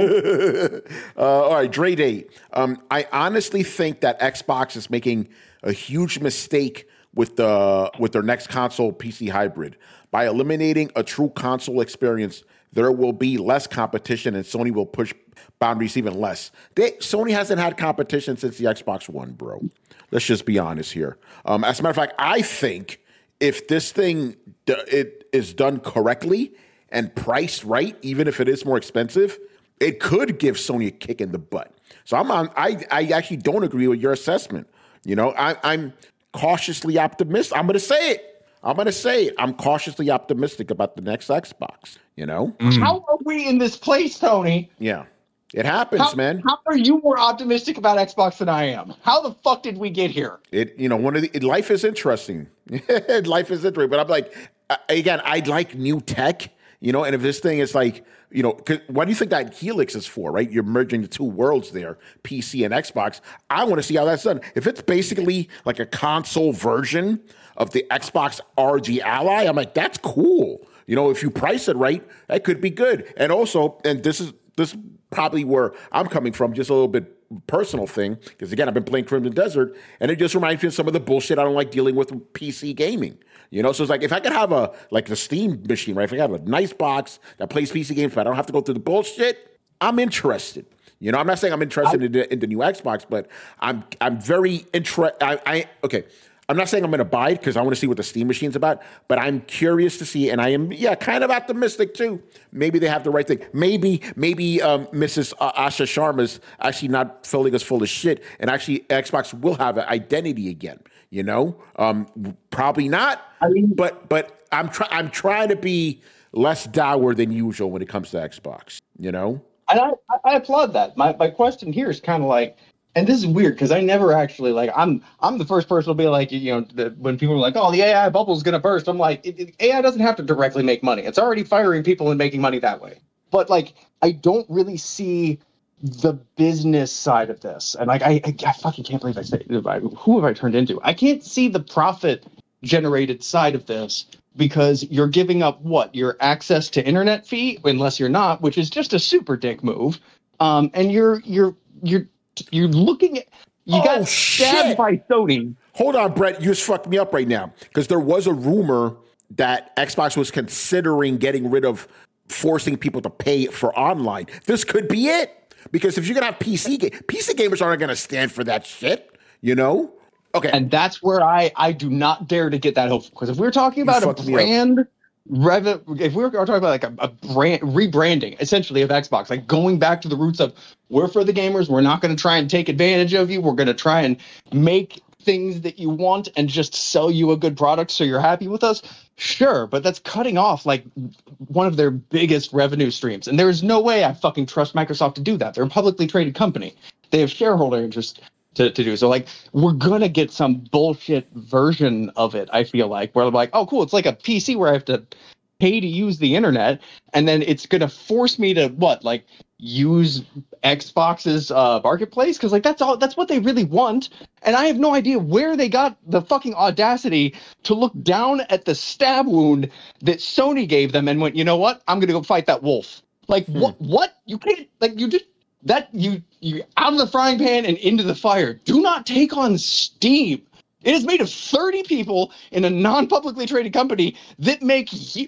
no. uh, all right, Dre Day. Um, I honestly think that Xbox is making a huge mistake with the with their next console P C hybrid. By eliminating a true console experience, there will be less competition, and Sony will push boundaries even less. They, Sony hasn't had competition since the Xbox One, bro. Let's just be honest here. Um, as a matter of fact, I think if this thing d- it is done correctly and priced right, even if it is more expensive, it could give Sony a kick in the butt. So I'm on. I I actually don't agree with your assessment. You know, I, I'm cautiously optimistic. I'm going to say it. I'm going to say it. I'm cautiously optimistic about the next Xbox, you know? Mm. How are we in this place, Tony? Yeah. It happens, How, man. how are you more optimistic about Xbox than I am? How the fuck did we get here? It, you know, one of the, it, life is interesting. Life is interesting. But I'm like, uh, again, I like new tech, you know, and if this thing is like, you know, 'cause what do you think that Helix is for, right? You're merging the two worlds there, P C and Xbox. I want to see how that's done. If it's basically like a console version of the Xbox R G Ally, I'm like, that's cool. You know, if you price it right, that could be good. And also, and this is this is probably where I'm coming from, just a little bit personal thing, because again, I've been playing Crimson Desert, and it just reminds me of some of the bullshit I don't like dealing with with P C gaming. You know, so it's like if I could have a like the Steam machine, right? If I have a nice box that plays P C games, but I don't have to go through the bullshit, I'm interested. You know, I'm not saying I'm interested I, in, the, in the new Xbox, but I'm I'm very interested. I, I okay. I'm not saying I'm going to buy it because I want to see what the Steam machine's about, but I'm curious to see, and I am, yeah, kind of optimistic too. Maybe they have the right thing. Maybe, maybe um, Missus Asha Sharma's actually not filling us full of shit, and actually Xbox will have an identity again. You know, um, probably not. I mean, but but I'm trying. I'm trying to be less dour than usual when it comes to Xbox. You know, and I I applaud that. My my question here is kind of like. And this is weird because I never actually like I'm I'm the first person to be like, you know, the, when people are like, oh, the A I bubble is going to burst. I'm like, it, it, A I doesn't have to directly make money. It's already firing people and making money that way. But like, I don't really see the business side of this. And like, I, I, I fucking can't believe I say, who have I turned into? I can't see the profit generated side of this because you're giving up what? Your access to internet fee, unless you're not, which is just a super dick move. Um, and you're, you're, you're, you're looking at, you oh, got stabbed shit. by Sony. Hold on, Brett. You just fucked me up right now because there was a rumor that Xbox was considering getting rid of forcing people to pay for online. This could be it. Because if you're going to have P C ga- P C gamers aren't going to stand for that shit, you know? Okay. And that's where I, I do not dare to get that hopeful. Because if we're talking about a brand, rev- if we're talking about like a, a brand rebranding, essentially, of Xbox, like going back to the roots of we're for the gamers, we're not going to try and take advantage of you. We're going to try and make things that you want and just sell you a good product so you're happy with us. Sure, but that's cutting off like one of their biggest revenue streams. And there's no way I fucking trust Microsoft to do that. They're a publicly traded company. They have shareholder interest to, to do. So like we're gonna get some bullshit version of it, I feel like, where I'm like, oh cool, it's like a P C where I have to pay to use the internet, and then it's gonna force me to what, like use Xbox's uh, marketplace, because like that's all that's what they really want. And I have no idea where they got the fucking audacity to look down at the stab wound that Sony gave them and went, you know what, I'm gonna go fight that wolf. Like hmm. what what you can't, like you just that you you out of the frying pan and into the fire. Do not take on Steam. It is made of thirty people in a non-publicly traded company that make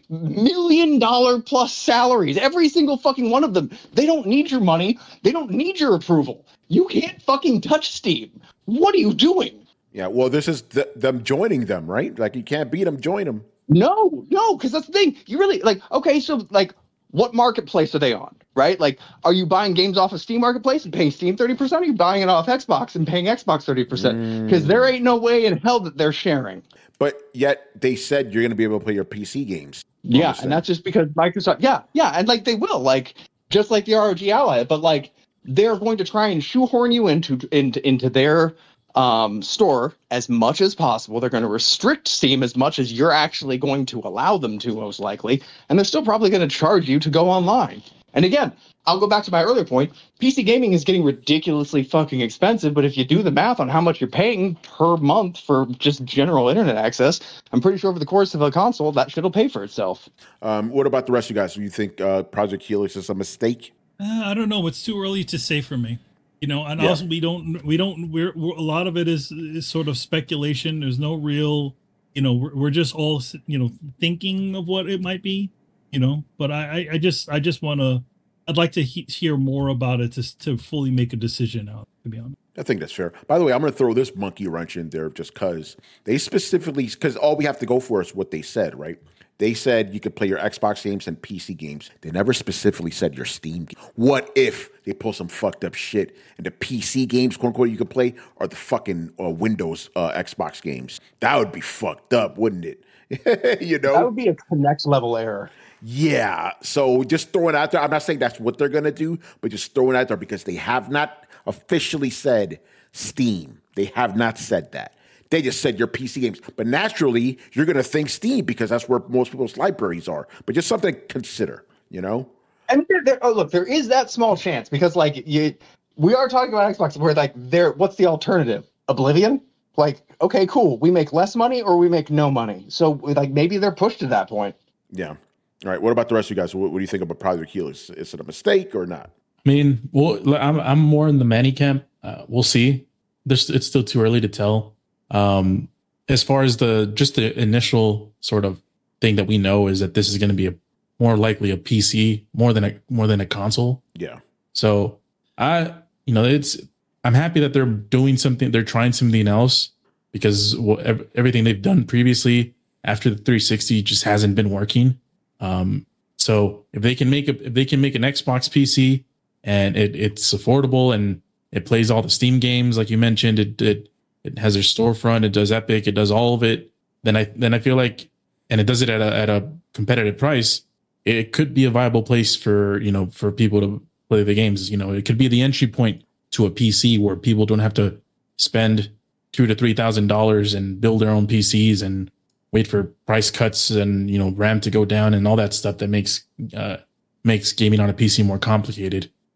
million dollar plus salaries. Every single fucking one of them. They don't need your money. They don't need your approval. You can't fucking touch Steam. What are you doing? Yeah, well, this is th- them joining them, right? Like you can't beat them, join them. No, no, because that's the thing. You really, like, okay, so like what marketplace are they on, right? Like, are you buying games off of Steam Marketplace and paying Steam thirty percent? Or are you buying it off Xbox and paying Xbox thirty percent? Because mm. there ain't no way in hell that they're sharing. But yet they said you're going to be able to play your P C games. Yeah, and that's just because Microsoft, yeah, yeah, and like they will, like, just like the R O G Ally, but like they're going to try and shoehorn you into into, into their um, store as much as possible. They're going to restrict Steam as much as you're actually going to allow them to, most likely. And they're still probably going to charge you to go online. And again, I'll go back to my earlier point. P C gaming is getting ridiculously fucking expensive, but if you do the math on how much you're paying per month for just general internet access, I'm pretty sure over the course of a console, that shit'll pay for itself. Um, what about the rest of you guys? Do you think uh, Project Helix is a mistake? Uh, I don't know. It's too early to say for me. You know, and yeah. also we don't, we don't, we're, we're, a lot of it is, is sort of speculation. There's no real, you know, we're, we're just all, you know, thinking of what it might be, you know, but I, I just, I just want to, I'd like to he- hear more about it to, to fully make a decision out, to be honest. I think that's fair. By the way, I'm going to throw this monkey wrench in there just because they specifically, because all we have to go for is what they said, right? They said you could play your Xbox games and P C games. They never specifically said your Steam game. What if they pull some fucked up shit and the P C games, quote unquote, you could play are the fucking uh, Windows uh, Xbox games? That would be fucked up, wouldn't it? You know? That would be a next level error. Yeah. So just throwing it out there. I'm not saying that's what they're going to do, but just throwing it out there because they have not officially said Steam. They have not said that. They just said your P C games. But naturally, you're going to think Steam because that's where most people's libraries are. But just something to consider, you know? And there, there, oh, look, there is that small chance because, like, you, we are talking about Xbox where, like, there. What's the alternative? Oblivion? Like, okay, cool. We make less money or we make no money. So, like, maybe they're pushed to that point. Yeah. All right. What about the rest of you guys? What, what do you think about Project Helix? Is it a mistake or not? I mean, well, I'm I'm more in the Manny camp. Uh, we'll see. There's, it's still too early to tell. Um, as far as the just the initial sort of thing that we know is that this is going to be a more likely a P C more than a more than a console. Yeah. So I, you know, it's I'm happy that they're doing something. They're trying something else because well, ev- everything they've done previously after the three sixty just hasn't been working. Um, so if they can make a, if they can make an Xbox P C and it, it's affordable and it plays all the Steam games like you mentioned, it it it has their storefront, it does Epic, it does all of it. Then I then I feel like, and it does it at a at a competitive price. It could be a viable place for you know for people to play the games. You know, it could be the entry point to a P C where people don't have to spend two to three thousand dollars and build their own P Cs and wait for price cuts and you know RAM to go down and all that stuff that makes uh, makes gaming on a P C more complicated.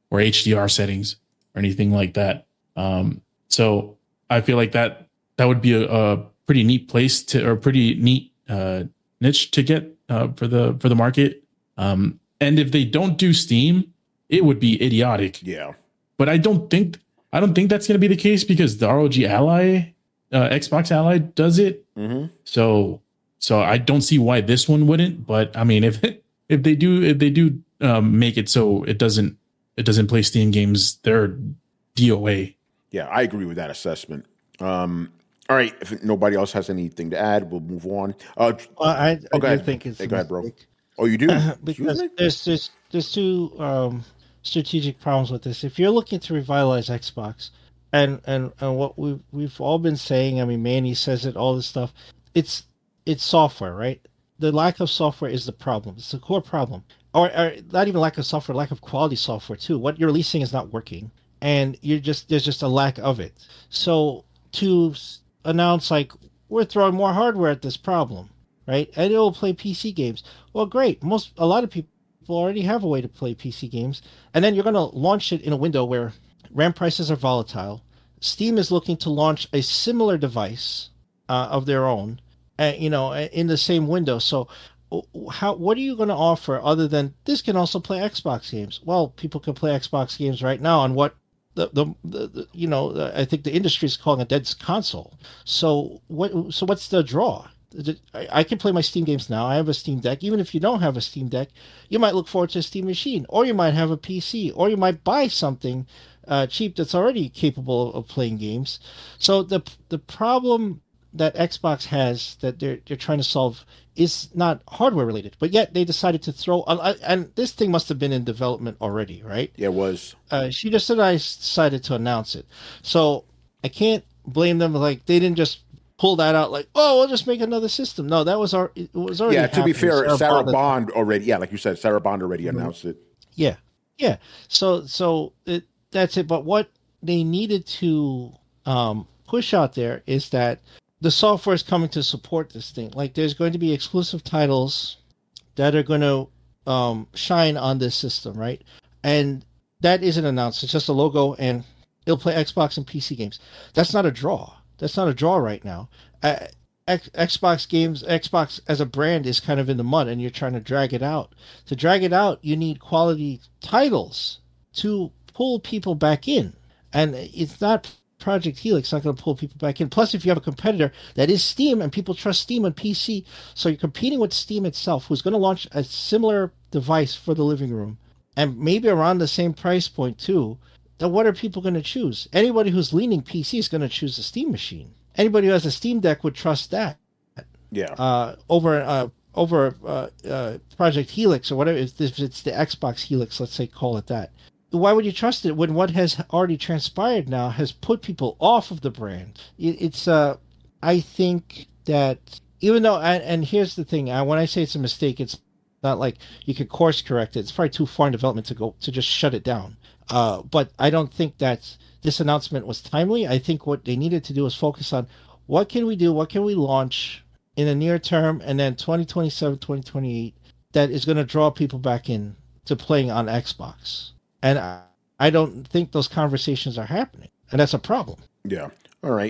or H D R settings or anything like that. Um, so I feel like that that would be a, a pretty neat place to, or pretty neat uh, niche to get uh, for the for the market. Um, and if they don't do Steam, it would be idiotic. Yeah, but I don't think I don't think that's going to be the case because the R O G Ally, uh, Xbox Ally, does it. Mm-hmm. So so I don't see why this one wouldn't. But I mean, if if they do if they do um, make it so it doesn't it doesn't play Steam games, they're D O A. Yeah, I agree with that assessment. Um, all right, if nobody else has anything to add, we'll move on. Uh, well, I, I oh, do think it's hey, a go ahead, bro. mistake. Oh, you do? Because there's, there's, there's two um, strategic problems with this. If you're looking to revitalize Xbox, and, and, and what we've, we've all been saying, I mean, Manny says it, all this stuff, it's it's software, right? The lack of software is the problem. It's the core problem. Or, or not even lack of software, lack of quality software, too. What you're releasing is not working, and you're just there's just a lack of it. So to announce, like, we're throwing more hardware at this problem, right? And it will play P C games. Well, great. Most a lot of people already have a way to play P C games, and then you're going to launch it in a window where RAM prices are volatile. Steam is looking to launch a similar device uh, of their own, uh, you know, in the same window. So, how what are you going to offer other than this can also play Xbox games? Well, people can play Xbox games right now on what the the, the, the you know I think the industry is calling a dead console. So what so what's the draw? I can play my Steam games now. I have a Steam Deck. Even if you don't have a Steam Deck, you might look forward to a Steam machine, or you might have a P C, or you might buy something uh, cheap that's already capable of playing games. So the the problem that Xbox has that they're they're trying to solve is not hardware related, but yet they decided to throw. And this thing must have been in development already, right? Yeah, it was. Uh, she just said I decided to announce it, so I can't blame them. Like they didn't just pull that out like, oh, we'll just make another system. No, that was our, it was already Yeah, to be fair, Sarah, Sarah Bond, Bond already, yeah, like you said, Sarah Bond already mm-hmm. announced it. Yeah, yeah. So, so it, that's it. But what they needed to um, push out there is that the software is coming to support this thing. Like there's going to be exclusive titles that are going to um, shine on this system, right? And that isn't announced. It's just a logo and it'll play Xbox and P C games. That's not a draw. That's not a draw right now. Uh, X- Xbox games, Xbox as a brand is kind of in the mud, and you're trying to drag it out. To drag it out, you need quality titles to pull people back in, and it's not Project Helix not going to pull people back in. Plus, if you have a competitor that is Steam, and people trust Steam on P C, so you're competing with Steam itself, who's going to launch a similar device for the living room, and maybe around the same price point too. Then what are people going to choose? Anybody who's leaning P C is going to choose a Steam machine. Anybody who has a Steam Deck would trust that. Yeah. Uh, over uh, over uh, uh, Project Helix or whatever, if it's the Xbox Helix, let's say, call it that. Why would you trust it when what has already transpired now has put people off of the brand? It, it's, uh, I think that even though, and, and here's the thing, I, when I say it's a mistake, it's not like you could course correct it. It's probably too far in development to go to just shut it down. Uh, but I don't think that this announcement was timely. I think what they needed to do was focus on what can we do, what can we launch in the near term, and then twenty twenty-seven, twenty twenty-eight, that is going to draw people back in to playing on Xbox. And I, I don't think those conversations are happening, and that's a problem. Yeah. All right.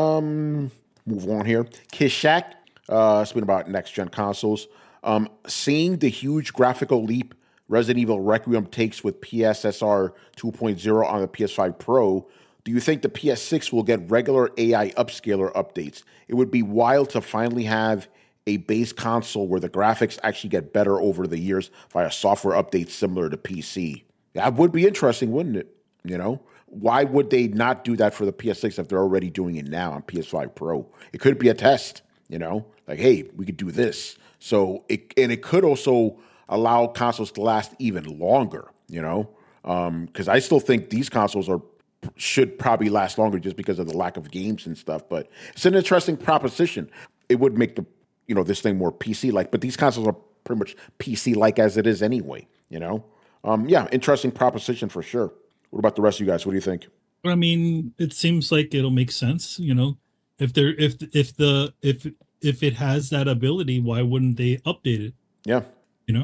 Um, move on here. Kishak, uh, speaking about next-gen consoles, um, seeing the huge graphical leap Resident Evil Requiem takes with P S S R two point oh on the P S five Pro, do you think the P S six will get regular A I upscaler updates? It would be wild to finally have a base console where the graphics actually get better over the years via software updates similar to P C. That would be interesting, wouldn't it? You know, why would they not do that for the P S six if they're already doing it now on P S five Pro? It could be a test, you know, like, hey, we could do this. So it, and it could also allow consoles to last even longer, you know, because um, I still think these consoles are should probably last longer just because of the lack of games and stuff. But it's an interesting proposition. It would make the you know this thing more P C-like, but these consoles are pretty much P C-like as it is anyway, you know. Um, yeah, interesting proposition for sure. What about the rest of you guys? What do you think? I mean, it seems like it'll make sense, you know. If there if if the if if it has that ability, why wouldn't they update it? Yeah. You know?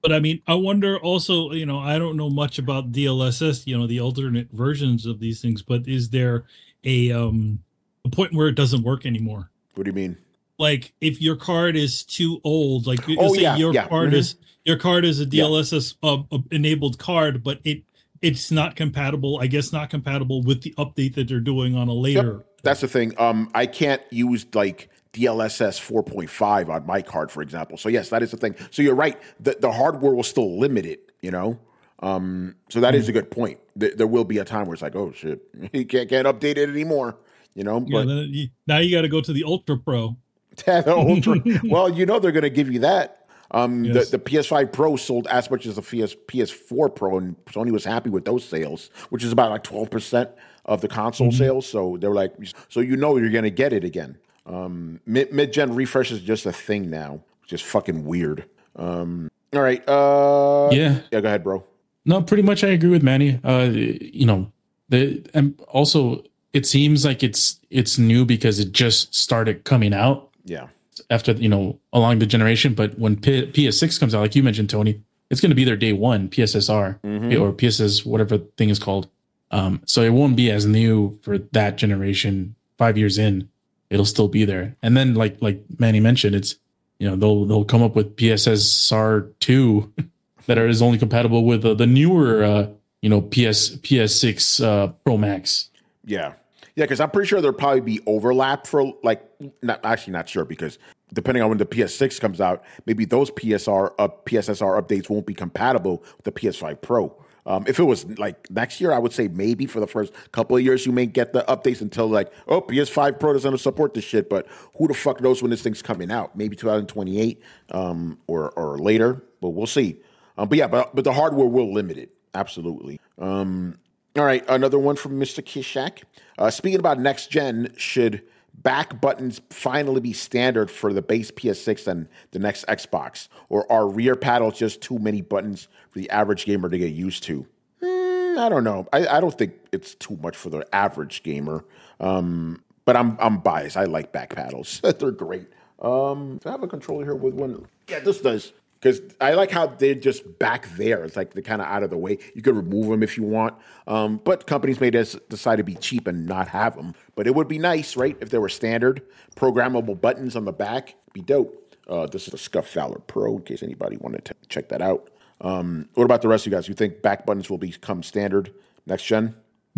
But I mean, I wonder also, you know, I don't know much about D L S S, you know, the alternate versions of these things, but is there a um a point where it doesn't work anymore? What do you mean? Like if your card is too old, like oh, say yeah, your yeah. card mm-hmm. is your card is a D L S S yeah. uh, uh, enabled card, but it it's not compatible, I guess not compatible with the update that they're doing on a later. Yep. That's the thing. Um, I can't use like D L S S four point five on my card, for example. So yes, that is the thing. So you're right. The, the hardware will still limit it, you know? Um, so that mm-hmm. is a good point. There, there will be a time where it's like, oh shit, you can't, can't update it anymore, you know? Yeah, but you, now you got to go to the Ultra Pro. the Ultra, well, you know, they're going to give you that. Um, yes. the, the P S five Pro sold as much as the P S, P S four Pro, and Sony was happy with those sales, which is about like twelve percent of the console mm-hmm. sales. So they're like, so you know you're going to get it again. Um, mid, mid-gen refresh is just a thing now, which is fucking weird. Um, all right. Uh, yeah. Yeah, go ahead, bro. No, pretty much I agree with Manny. Uh, you know, the and also it seems like it's it's new because it just started coming out. Yeah. After, you know, along the generation, but when P- PS6 comes out, like you mentioned, Tony, it's going to be their day one P S S R mm-hmm. or P S S, whatever thing is called. Um, so it won't be as new for that generation. Five years in, it'll still be there. And then, like like Manny mentioned, it's, you know, they'll they'll come up with P S S R two that are is only compatible with uh, the newer, uh, you know, P S P S six uh, Pro Max. Yeah. Yeah, because I'm pretty sure there'll probably be overlap for like, not actually not sure because depending on when the P S six comes out, maybe those P S R up P S S R updates won't be compatible with the P S five Pro. Um, if it was like next year, I would say maybe for the first couple of years you may get the updates until like, oh, P S five Pro doesn't support this shit. But who the fuck knows when this thing's coming out? Maybe twenty twenty-eight um, or or later, but we'll see. Um, but yeah, but but the hardware will limit it absolutely. Um, All right, another one from Mister Kishak. Uh, speaking about next gen, should back buttons finally be standard for the base P S six and the next Xbox? Or are rear paddles just too many buttons for the average gamer to get used to? Mm, I don't know. I, I don't think it's too much for the average gamer. Um, but I'm I'm biased. I like back paddles. They're great. Um, do I have a controller here with one? Yeah, this does. Because I like how they're just back there. It's like they're kind of out of the way. You could remove them if you want. Um, but companies may des- decide to be cheap and not have them. But it would be nice, right? If there were standard programmable buttons on the back, it'd be dope. Uh, this is a Scuff Fowler Pro, in case anybody wanted to check that out. Um, what about the rest of you guys? You think back buttons will become standard next gen?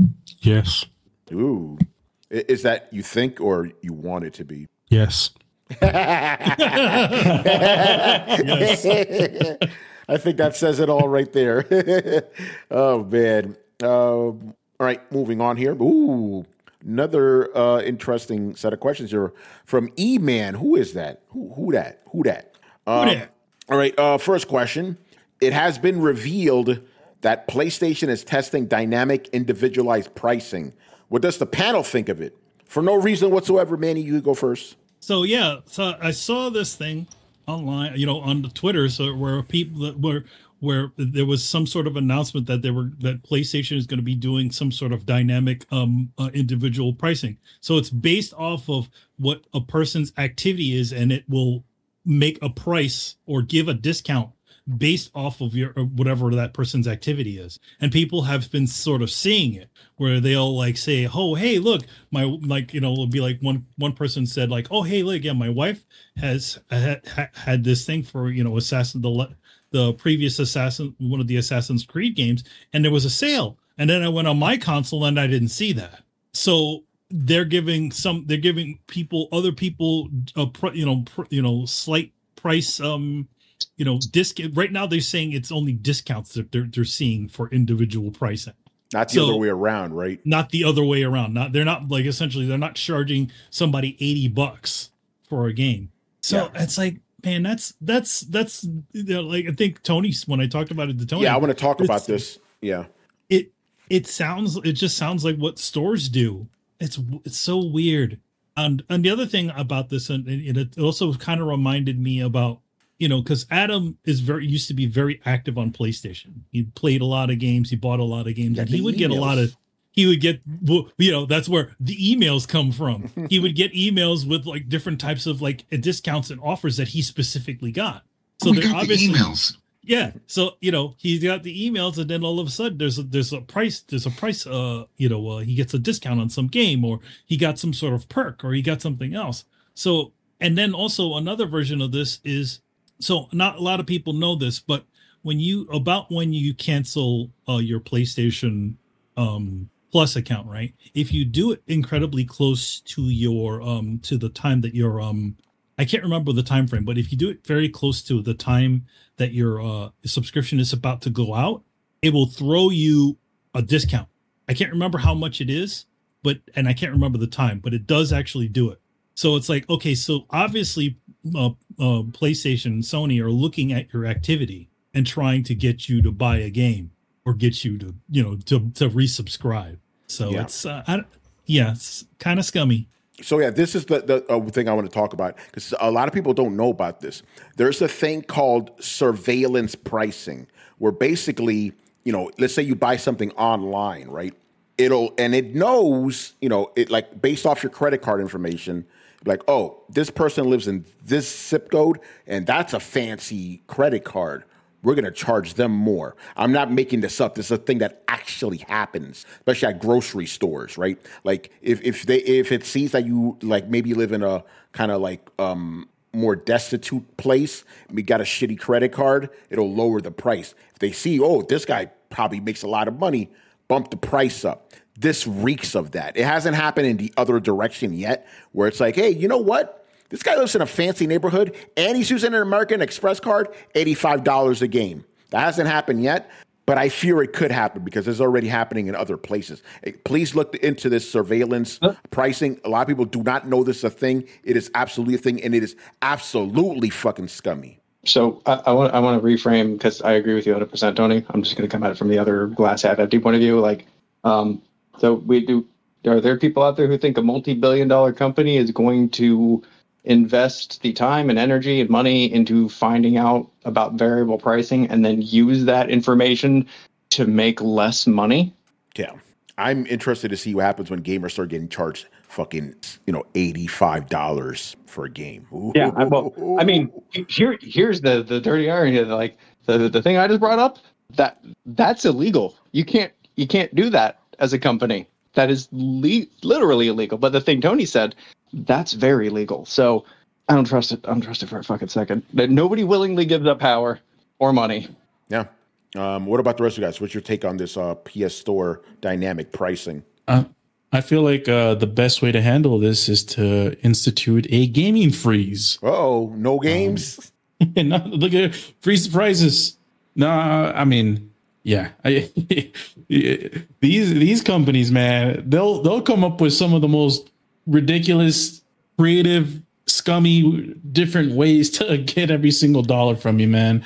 Yes. Ooh. Is that you think or you want it to be? Yes. Yes. I think that says it all right there. Oh, man. Um, all right, moving on here. Ooh, another uh, interesting set of questions here from E-Man. Who is that? Who, who that? Who that? Um, Who that? All right, uh, first question. It has been revealed that PlayStation is testing dynamic individualized pricing. What does the panel think of it? For no reason whatsoever, Manny, you go first. So yeah, so I saw this thing online, you know, on the Twitter, so where people that were where there was some sort of announcement that they were that PlayStation is going to be doing some sort of dynamic um uh, individual pricing. So it's based off of what a person's activity is, and it will make a price or give a discount based off of your whatever that person's activity is. And people have been sort of seeing it where they'll like say, oh, hey, look, my like, you know, it'll be like one one person said like, oh, hey, look, yeah, my wife has had, had this thing for, you know, Assassin, the the previous Assassin, one of the Assassin's Creed games, and there was a sale. And then I went on my console and I didn't see that. So they're giving some, they're giving people, other people, a pr- you know, pr- you know, slight price, um, you know, disc right now they're saying it's only discounts that they're they're seeing for individual pricing. Not the So- other way around, right? Not the other way around. Not they're not like essentially they're not charging somebody eighty bucks for a game. So Yeah. it's like, man, that's that's that's you know, like I think Tony when I talked about it to Tony. Yeah, I want to talk about it's- this. Yeah. It it sounds it just sounds like what stores do. It's it's so weird. And and the other thing about this, and it, it also kind of reminded me about, you know, because Adam is very used to be very active on PlayStation. He played a lot of games. He bought a lot of games, Yeah, and he the would get a lot emails. of. He would get, well, you know, that's where the emails come from. He would get emails with like different types of like discounts and offers that he specifically got. So we they're got the obviously emails. Yeah, so you know he got the emails, and then all of a sudden there's a there's a price there's a price uh you know uh, he gets a discount on some game, or he got some sort of perk, or he got something else. So and then also another version of this is, so not a lot of people know this, but when you about when you cancel uh, your PlayStation um Plus account, right? If you do it incredibly close to your um to the time that your um I can't remember the time frame, but if you do it very close to the time that your uh, subscription is about to go out, it will throw you a discount. I can't remember how much it is, but and I can't remember the time, but it does actually do it. So it's like, okay, so obviously uh, uh, PlayStation and Sony are looking at your activity and trying to get you to buy a game or get you to, you know, to to resubscribe. So yeah. it's uh, I, yeah, it's kind of scummy. So yeah, this is the, the uh, thing I want to talk about, because a lot of people don't know about this. There's a thing called surveillance pricing, where basically, you know, let's say you buy something online, right? It'll, and it knows, you know, it like based off your credit card information, like, oh, this person lives in this zip code, and that's a fancy credit card. We're going to charge them more. I'm not making this up. This is a thing that actually happens, especially at grocery stores, right? Like if if they if it sees that you like maybe live in a kind of like um, more destitute place, we got a shitty credit card, it'll lower the price. If they see, oh, this guy probably makes a lot of money, bump the price up. This reeks of that. It hasn't happened in the other direction yet, where it's like, hey, you know what? This guy lives in a fancy neighborhood, and he's using an American Express card, eighty-five dollars a game. That hasn't happened yet, but I fear it could happen because it's already happening in other places. Please look into this surveillance huh? pricing. A lot of people do not know this is a thing. It is absolutely a thing, and it is absolutely fucking scummy. So I, I want I want to reframe, because I agree with you one hundred percent, Tony. I'm just going to come at it from the other glass half empty point of view. Like, um, so we do. Are there people out there who think a multi-billion dollar company is going to invest the time and energy and money into finding out about variable pricing and then use that information to make less money? Yeah. I'm interested to see what happens when gamers start getting charged fucking, you know, eighty-five dollars for a game. Ooh. Yeah. I, well, I mean, here, here's the, the dirty irony. Like the, the thing I just brought up, that that's illegal. You can't, you can't do that as a company. That is le- literally illegal. But the thing Tony said, that's very legal. So I don't trust it. I don't trust it for a fucking second. That nobody willingly gives up power or money. Yeah. Um, what about the rest of you guys? What's your take on this uh, P S Store dynamic pricing? Uh, I feel like uh, the best way to handle this is to institute a gaming freeze. Oh, no games? Um, no, look at it. Freeze the prices. No, I mean, yeah. I, these these companies, man, they'll they'll come up with some of the most ridiculous, creative, scummy, different ways to get every single dollar from you, man.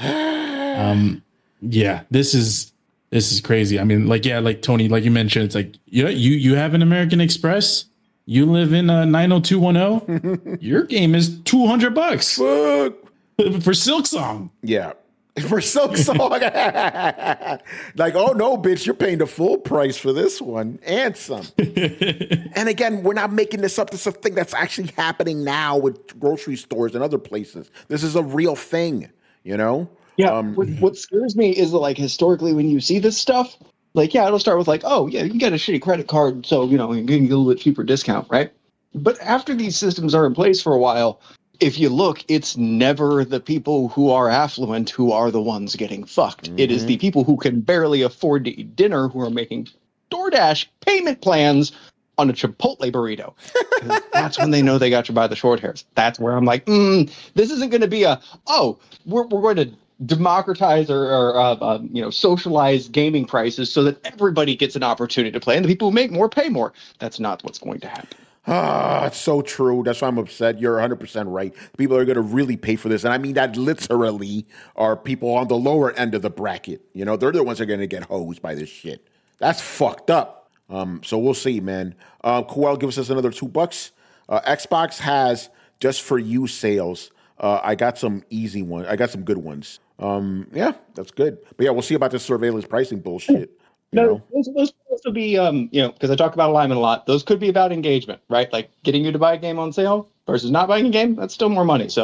Um, yeah, this is this is crazy. I mean, like, yeah, like Tony, like you mentioned, it's like, yeah, you you have an American Express, you live in a nine oh two one oh, your game is two hundred bucks for Silksong. Yeah. For Silksong. Like, oh no, bitch, you're paying the full price for this one and some. And again, we're not making this up. This is a thing that's actually happening now with grocery stores and other places. This is a real thing, you know? Yeah. Um, what, what scares me is that, like, historically, when you see this stuff, like, yeah, it'll start with like, oh yeah, you get a shitty credit card, so you know you can get a little bit cheaper discount, right? But after these systems are in place for a while, if you look, it's never the people who are affluent who are the ones getting fucked. Mm-hmm. It is the people who can barely afford to eat dinner who are making DoorDash payment plans on a Chipotle burrito. That's when they know they got you by the short hairs. That's where I'm like, mm, this isn't going to be a, oh, we're we're going to democratize or, or uh, uh, you know, socialize gaming prices so that everybody gets an opportunity to play, and the people who make more pay more. That's not what's going to happen. Ah, it's so true. That's why I'm upset. You're one hundred percent right. People are going to really pay for this. And I mean that literally are people on the lower end of the bracket. You know, they're the ones that are going to get hosed by this shit. That's fucked up. Um, so we'll see, man. Uh, Coel gives us another two bucks. Uh, Xbox has just for you sales. Uh, I got some easy ones. I got some good ones. Um, yeah, that's good. But yeah, we'll see about this surveillance pricing bullshit. You no, know? those, those will be, um, you know, because I talk about alignment a lot. Those could be about engagement, right? Like getting you to buy a game on sale versus not buying a game. That's still more money. So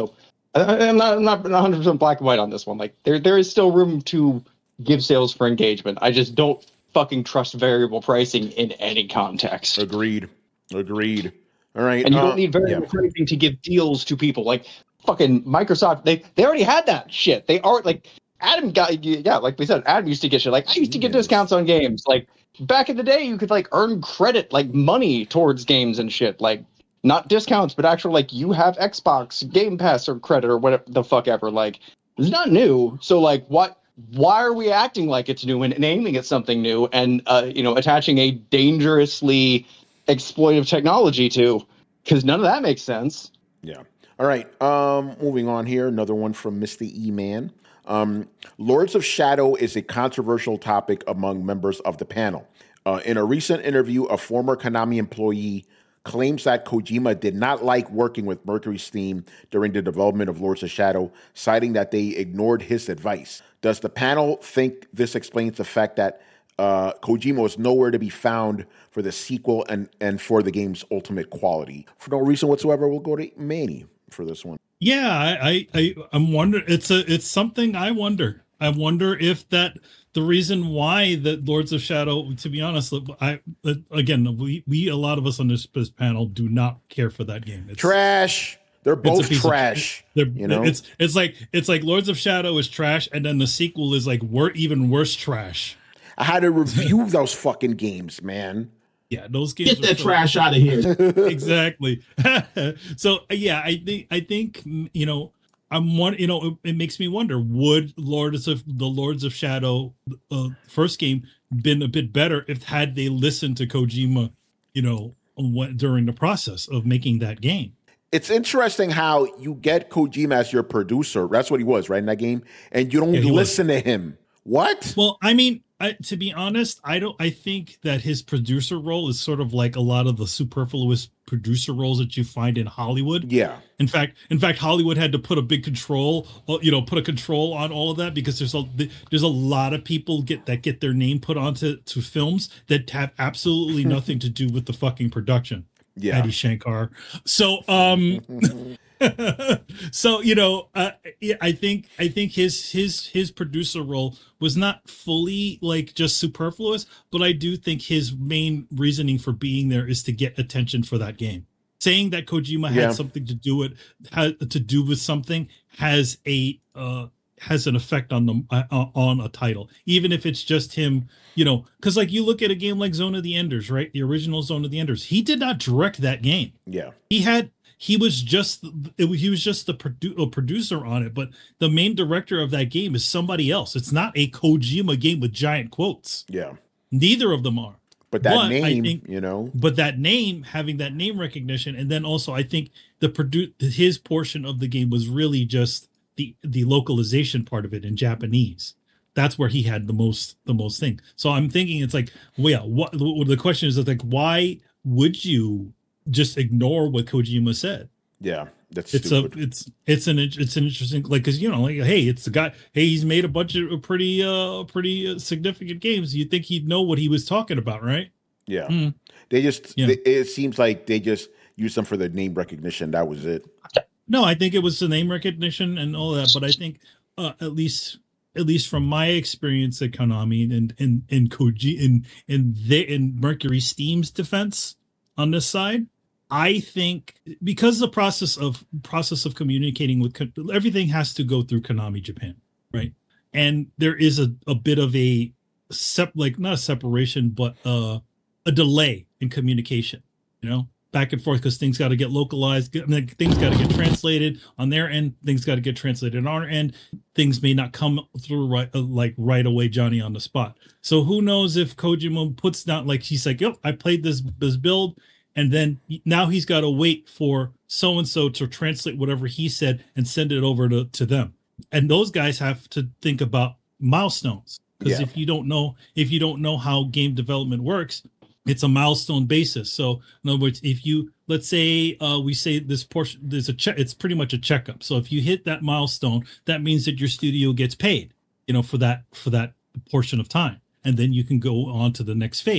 I, I'm not I'm not one hundred percent black and white on this one. Like there there is still room to give sales for engagement. I just don't fucking trust variable pricing in any context. Agreed. Agreed. All right. And you uh, don't need variable yeah. pricing to give deals to people. Like fucking Microsoft, they they already had that shit. They are like Adam got yeah, like we said, Adam used to get shit. Like I used to get Yes. discounts on games. Like back in the day, you could like earn credit, like money towards games and shit. Like not discounts, but actual like you have Xbox Game Pass or credit or whatever the fuck ever. Like it's not new. So like what? Why are we acting like it's new and aiming at something new and uh, you know attaching a dangerously exploitive technology to? Because none of that makes sense. Yeah. All right. Um, moving on here. Another one from Mister E-Man. Um, Lords of Shadow is a controversial topic among members of the panel. Uh, in a recent interview, a former Konami employee claims that Kojima did not like working with Mercury Steam during the development of Lords of Shadow, citing that they ignored his advice. Does the panel think this explains the fact that uh, Kojima was nowhere to be found for the sequel and, and for the game's ultimate quality? For no reason whatsoever, we'll go to Manny for this one. Yeah, I, I, I I'm wondering. It's a, it's something I wonder. I wonder if that the reason why that Lords of Shadow. To be honest, I again, we, we a lot of us on this, this panel do not care for that game. It's trash. They're both it's trash. Of, you know, it's it's like it's like Lords of Shadow is trash, and then the sequel is like we're even worse trash. I had to review those fucking games, man. Yeah, those games. Get that so trash out of here. Exactly. So yeah, I think I think you know I'm one. You know, it, it makes me wonder: would Lords of the Lords of Shadow uh, first game been a bit better if had they listened to Kojima? You know, what, during the process of making that game. It's interesting how you get Kojima as your producer. That's what he was, right, in that game, and you don't yeah, listen was. to him. What? Well, I mean. I, to be honest, I don't. I think that his producer role is sort of like a lot of the superfluous producer roles that you find in Hollywood. Yeah. In fact, in fact, Hollywood had to put a big control, you know, put a control on all of that because there's a there's a lot of people get that get their name put onto to films that have absolutely nothing to do with the fucking production. Yeah. Adi Shankar. So, um. So you know, uh, I think I think his his his producer role was not fully like just superfluous, but I do think his main reasoning for being there is to get attention for that game. Saying that Kojima Yeah. had something to do it had to do with something has a uh, has an effect on the uh, on a title, even if it's just him. You know, because like you look at a game like Zone of the Enders, right? The original Zone of the Enders. He did not direct that game. Yeah. He had. He was just it, he was just the produ- a producer on it, but the main director of that game is somebody else. It's not a Kojima game with giant quotes. Yeah. Neither of them are. But that But I name, think- you know, But that name, having that name recognition, and then also I think the produ- his portion of the game was really just the the localization part of it in Japanese. That's where he had the most the most thing. So I'm thinking it's like, well, yeah, what the question is like, why would you just ignore what Kojima said? yeah, that's It's stupid. a it's it's an it's an interesting, like, because you know, like, hey, it's the guy, hey, he's made a bunch of pretty uh pretty uh, significant games. You'd think he'd know what he was talking about, right? yeah. Mm. They just, Yeah. they, it seems like they just used them for the name recognition. That was it. No, I think it was the name recognition and all that, but I think uh, at least at least from my experience at Konami and and and Koji in in the in Mercury Steam's defense on this side, I think because the process of process of communicating with everything has to go through Konami Japan, right? And there is a, a bit of a sep like not a separation, but uh, a delay in communication, you know, back and forth because things got to get localized, I mean, things got to get translated on their end, things got to get translated on our end. Things may not come through right uh, like right away, Johnny on the spot. So who knows if Kojima puts down like he's like, yep, I played this this build. And then now he's got to wait for so-and-so to translate whatever he said and send it over to, to them. And those guys have to think about milestones. Because Yeah. if you don't know, if you don't know how game development works, it's a milestone basis. So in other words, if you, let's say uh, we say this portion, there's a check, it's pretty much a checkup. So if you hit that milestone, that means that your studio gets paid, you know, for that, for that portion of time. And then you can go on to the next phase.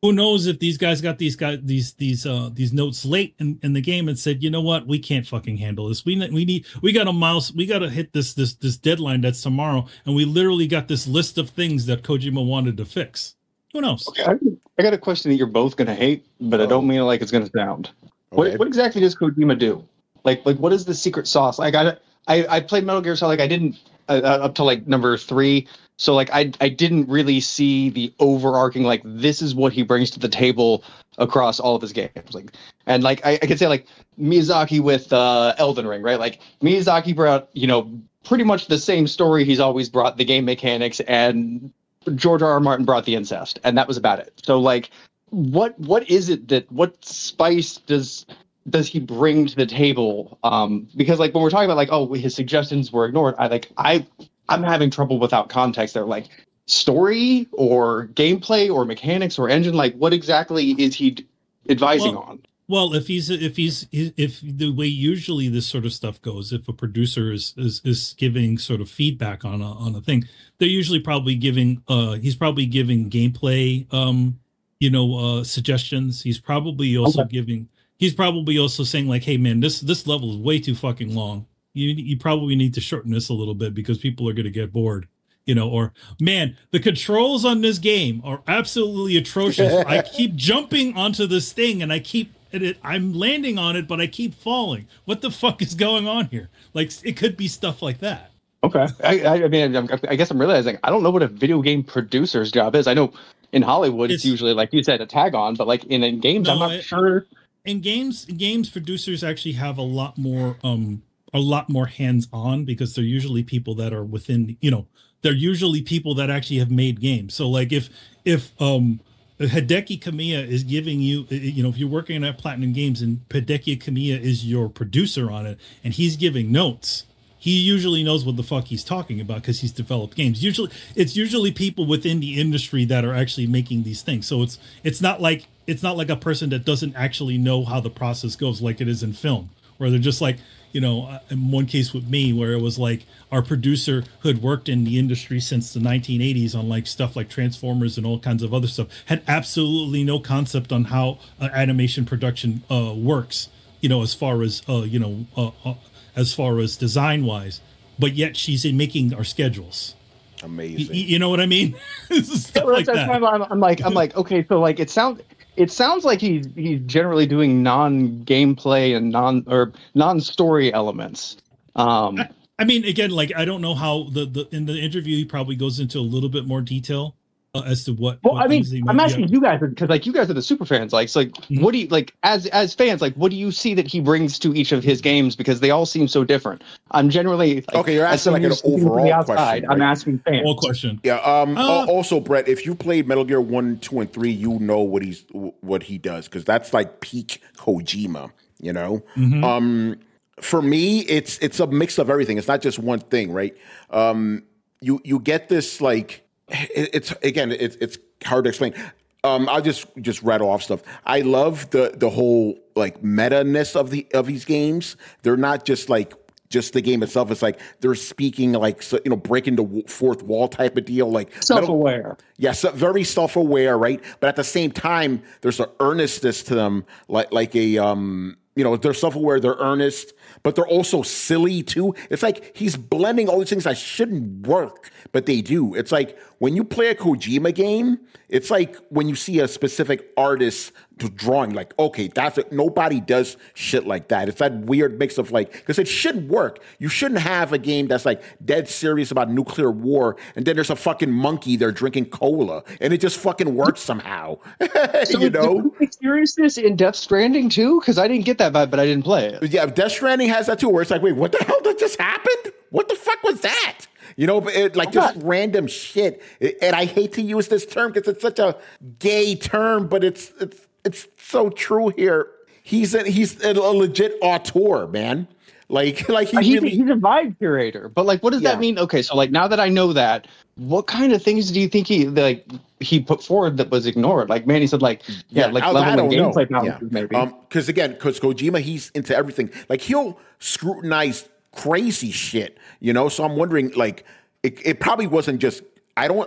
who knows if these guys got these guys these these uh these notes late in, in the game and said, you know what, we can't fucking handle this. We we need we got a mouse. We got to hit this this this deadline that's tomorrow, and we literally got this list of things that Kojima wanted to fix. Who knows? Okay, I, I got a question that you're both gonna hate, but oh. I don't mean it like it's gonna sound. Okay. What what exactly does Kojima do? Like like what is the secret sauce? Like I I I played Metal Gear Solid. Like I didn't uh, up to like number three. So like I I didn't really see the overarching like this is what he brings to the table across all of his games. Like and like I, I could say like Miyazaki with uh, Elden Ring, right? Like Miyazaki brought, you know, pretty much the same story he's always brought, the game mechanics, and George R. R. Martin brought the incest, and that was about it. So like what what is it that what spice does does he bring to the table? Um because like when we're talking about like, oh, his suggestions were ignored, I like I I'm having trouble without context there. Like story or gameplay or mechanics or engine, like what exactly is he advising well, on? Well, if he's if he's if the way usually this sort of stuff goes, if a producer is is, is giving sort of feedback on a on a thing, they're usually probably giving uh he's probably giving gameplay um you know uh suggestions. He's probably also okay. giving he's probably also saying like, hey man, this this level is way too fucking long. You you probably need to shorten this a little bit because people are going to get bored, you know, or man, the controls on this game are absolutely atrocious. I keep jumping onto this thing and I keep it, I'm landing on it, but I keep falling. What the fuck is going on here? Like it could be stuff like that. Okay. I, I mean, I'm, I guess I'm realizing I don't know what a video game producer's job is. I know in Hollywood, it's, it's usually like you said, a tag on, but like in, in games, no, I'm not it, sure. In games, games producers actually have a lot more, um, a lot more hands-on because they're usually people that are within, you know, they're usually people that actually have made games. So like if, if, um, Hideki Kamiya is giving you, you know, if you're working at Platinum Games and Hideki Kamiya is your producer on it and he's giving notes, he usually knows what the fuck he's talking about because he's developed games. Usually it's usually people within the industry that are actually making these things. So it's, it's not like, it's not like a person that doesn't actually know how the process goes like it is in film, where they're just like, you know, in one case with me where it was like our producer who had worked in the industry since the nineteen eighties on like stuff like Transformers and all kinds of other stuff had absolutely no concept on how uh, animation production uh, works, you know, as far as, uh, you know, uh, uh, as far as design wise, but yet she's in making our schedules. Amazing. Y- you know what I mean? Stuff yeah, like that. I'm, I'm like, I'm like, okay, so like it sounds, it sounds like he's he's generally doing non-gameplay and non or non-story elements. Um, I, I mean, again, like I don't know how the, the in the interview he probably goes into a little bit more detail uh, as to what. Well, what I mean, I'm might, asking yeah. you guys because like you guys are the super fans. Like, so, like mm-hmm. what do you like as as fans? Like, what do you see that he brings to each of his games? Because they all seem so different. I'm generally like, okay. You're asking like an overall outside, question. Right? I'm asking fans. All question. Yeah. Um. Uh, also, Brett, if you played Metal Gear One, Two, and Three, you know what he's what he does because that's like peak Kojima. You know. Mm-hmm. Um. For me, it's it's a mix of everything. It's not just one thing, right? Um. You you get this like it, it's again it's it's hard to explain. Um, I'll just just rattle off stuff. I love the the whole like meta-ness of the of these games. They're not just like just the game itself. It's like they're speaking like so, you know breaking the fourth wall type of deal. Like self-aware. Yes, yeah, so very self-aware, right? But at the same time, there's an earnestness to them, like like a um. You know, they're self-aware, they're earnest, but they're also silly too. It's like he's blending all these things that shouldn't work, but they do. It's like when you play a Kojima game, it's like when you see a specific artist drawing, like, okay, that's it. Nobody does shit like that. It's that weird mix of like, because it shouldn't work. You shouldn't have a game that's like dead serious about nuclear war, and then there's a fucking monkey there drinking cola, and it just fucking works somehow. So you know, seriousness in Death Stranding too, because I didn't get that vibe, but I didn't play it. Yeah, Death Stranding has that too, where it's like, wait, what the hell that just happened? What the fuck was that? You know, but it, like oh, just God. random shit. And I hate to use this term because it's such a gay term, but it's it's it's so true here. He's a, he's a legit auteur, man. Like like he he's, really, he's a vibe curator. But like, what does yeah. that mean? Okay, so like now that I know that, what kind of things do you think he like he put forward that was ignored? Like, man, he said like yeah, yeah like I, level of gameplay yeah. maybe. Um, because again, because Kojima, he's into everything. Like he'll scrutinize crazy shit, you know. So I'm wondering, like, it, it probably wasn't just. I don't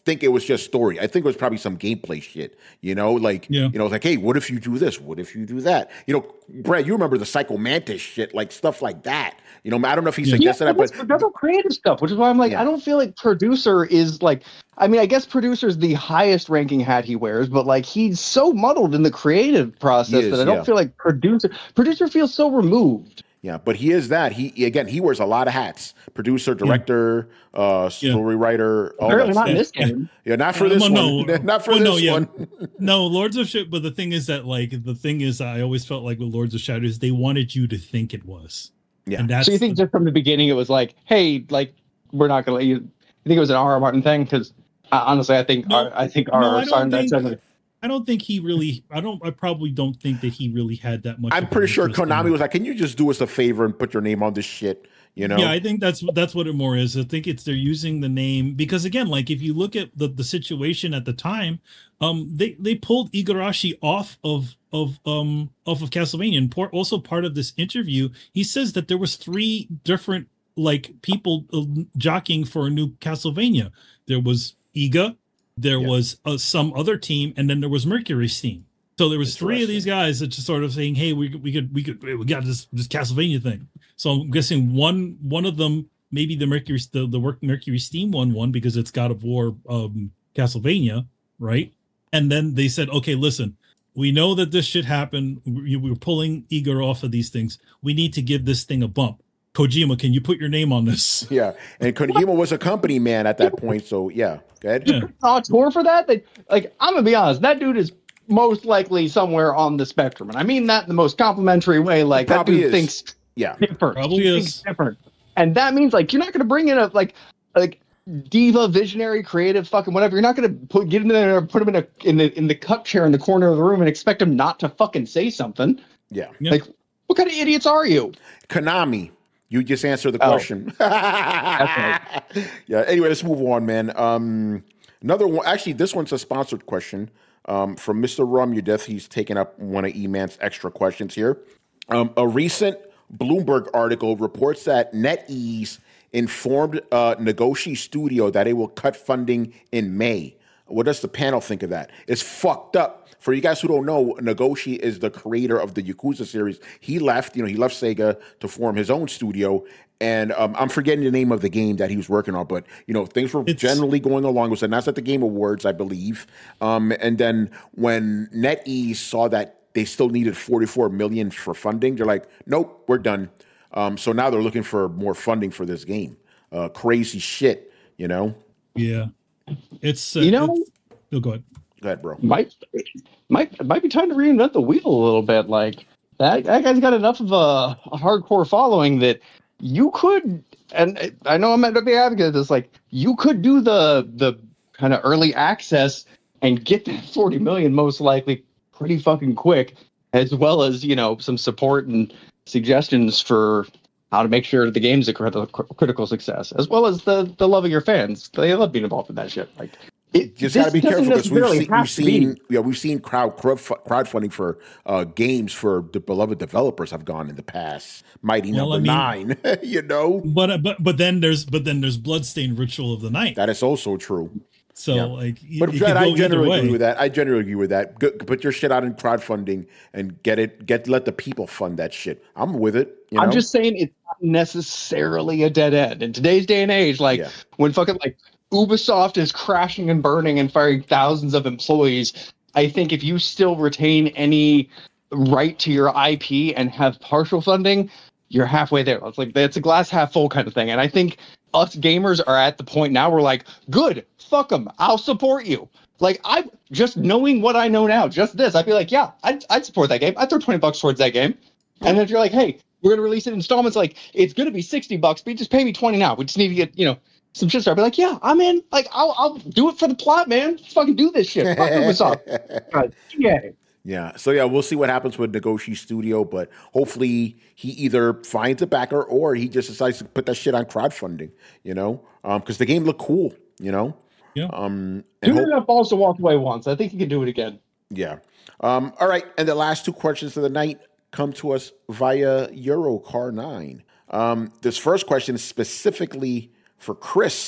think it was just story. I think it was probably some gameplay shit. You know, like yeah. you know, like hey, what if you do this? What if you do that? You know, Brad, you remember the Psycho Mantis shit, like stuff like that. You know, I don't know if he yeah, suggested that, but that's all creative stuff, which is why I'm like, yeah. I don't feel like producer is like. I mean, I guess producer is the highest ranking hat he wears, but like he's so muddled in the creative process is, that I don't yeah. feel like producer. Producer feels so removed. Yeah, but he is that. He again, he wears a lot of hats: producer, director, yeah. uh, story yeah. writer. All Apparently that not stuff. in this game. Yeah, not for this well, one. No, not for well, this no, yeah. one. No, Lords of Shadow. But the thing is that, like, the thing is, I always felt like with Lords of Shadow is they wanted you to think it was. Yeah. And that's so you think the, just from the beginning it was like, hey, like we're not gonna let you. You think it was an R R Martin thing? Because uh, honestly, I think no, our, I think our no, I son think, that I don't think he really. I don't. I probably don't think that he really had that much. I'm pretty sure Konami was like, "Can you just do us a favor and put your name on this shit?" You know? Yeah, I think that's that's what it more is. I think it's they're using the name because again, like if you look at the, the situation at the time, um, they they pulled Igarashi off of of um off of Castlevania. And por- also part of this interview, he says that there was three different like people uh, jockeying for a new Castlevania. There was Iga. There yeah. was uh, some other team, and then there was Mercury's team. So there was three of these guys that just sort of saying, "Hey, we we could we could we got this this Castlevania thing." So I'm guessing one one of them, maybe the Mercury the the work Mercury Steam one won because it's God of War um, Castlevania, right? And then they said, "Okay, listen, we know that this shit happened. We, we were pulling Igor off of these things. We need to give this thing a bump." Kojima, can you put your name on this? Yeah, and Kojima was a company man at that point, so yeah. Go ahead. Yeah. Uh, tour for that? They, like, I'm gonna be honest, that dude is most likely somewhere on the spectrum, and I mean that in the most complimentary way. Like that dude is. thinks yeah, different. Probably he is thinks different, and that means like you're not gonna bring in a like like diva, visionary, creative, fucking whatever. You're not gonna put get him there, put him in a in the in the cup chair in the corner of the room and expect him not to fucking say something. Yeah, yeah. Like what kind of idiots are you? Konami. You just answered the question. Oh. Right. Yeah. Anyway, let's move on, man. Um, another one. Actually, this one's a sponsored question um, from Mister Rum Udith. He's taken up one of E-Man's extra questions here. Um, a recent Bloomberg article reports that NetEase informed uh, Nagoshi Studio that it will cut funding in May. What does the panel think of that? It's fucked up. For you guys who don't know, Nagoshi is the creator of the Yakuza series. He left, you know, he left Sega to form his own studio. And um, I'm forgetting the name of the game that he was working on, but you know, things were it's, generally going along. It was announced at the Game Awards, I believe. Um, and then when NetEase saw that they still needed forty-four million dollars for funding, they're like, "Nope, we're done." Um, so now they're looking for more funding for this game. Uh, crazy shit, you know. Yeah, it's uh, you know. It's, oh, go ahead. Go ahead, bro. Might might might be time to reinvent the wheel a little bit. Like that, that guy's got enough of a, a hardcore following that you could. And I know I'm not a big advocate of this. Like you could do the the kind of early access and get that forty million most likely pretty fucking quick, as well as you know some support and suggestions for how to make sure the game's a critical success, as well as the the love of your fans. They love being involved in that shit. Like. It, just got to be careful because we've seen, we've seen, yeah, we've seen crowd crowdfunding for uh, games for the beloved developers have gone in the past. Mighty well, Number I mean, Nine, you know. But but but then there's but then there's Bloodstained Ritual of the Night. That is also true. So yeah. like, but you, Brad, I generally agree with that. I generally agree with that. Go, put your shit out in crowdfunding and get it. Get let the people fund that shit. I'm with it. You know? I'm just saying it's not necessarily a dead end in today's day and age. Like yeah. when fucking like. Ubisoft is crashing and burning and firing thousands of employees. I think if you still retain any right to your I P and have partial funding, you're halfway there. It's like it's a glass half full kind of thing. And I think us gamers are at the point now where like, good, fuck them. I'll support you. Like I just knowing what I know now, just this, I'd be like, yeah, I'd, I'd support that game. I'd throw twenty bucks towards that game. And then if you're like, hey, we're going to release it in installments, like it's going to be sixty bucks, but you just pay me twenty now. We just need to get, you know, some shit started. I'd be like, yeah, I'm in. Like, I'll I'll do it for the plot, man. Let's fucking do this shit. Fuck Ubisoft. Yeah. Yeah. So yeah, we'll see what happens with Nagoshi Studio, but hopefully he either finds a backer or he just decides to put that shit on crowdfunding. You know, because um, the game looked cool. You know. Yeah. Um. And hope- enough balls to walk away once. I think he can do it again. Yeah. Um. All right. And the last two questions of the night come to us via Eurocar nine. Um. This first question is specifically for Chris.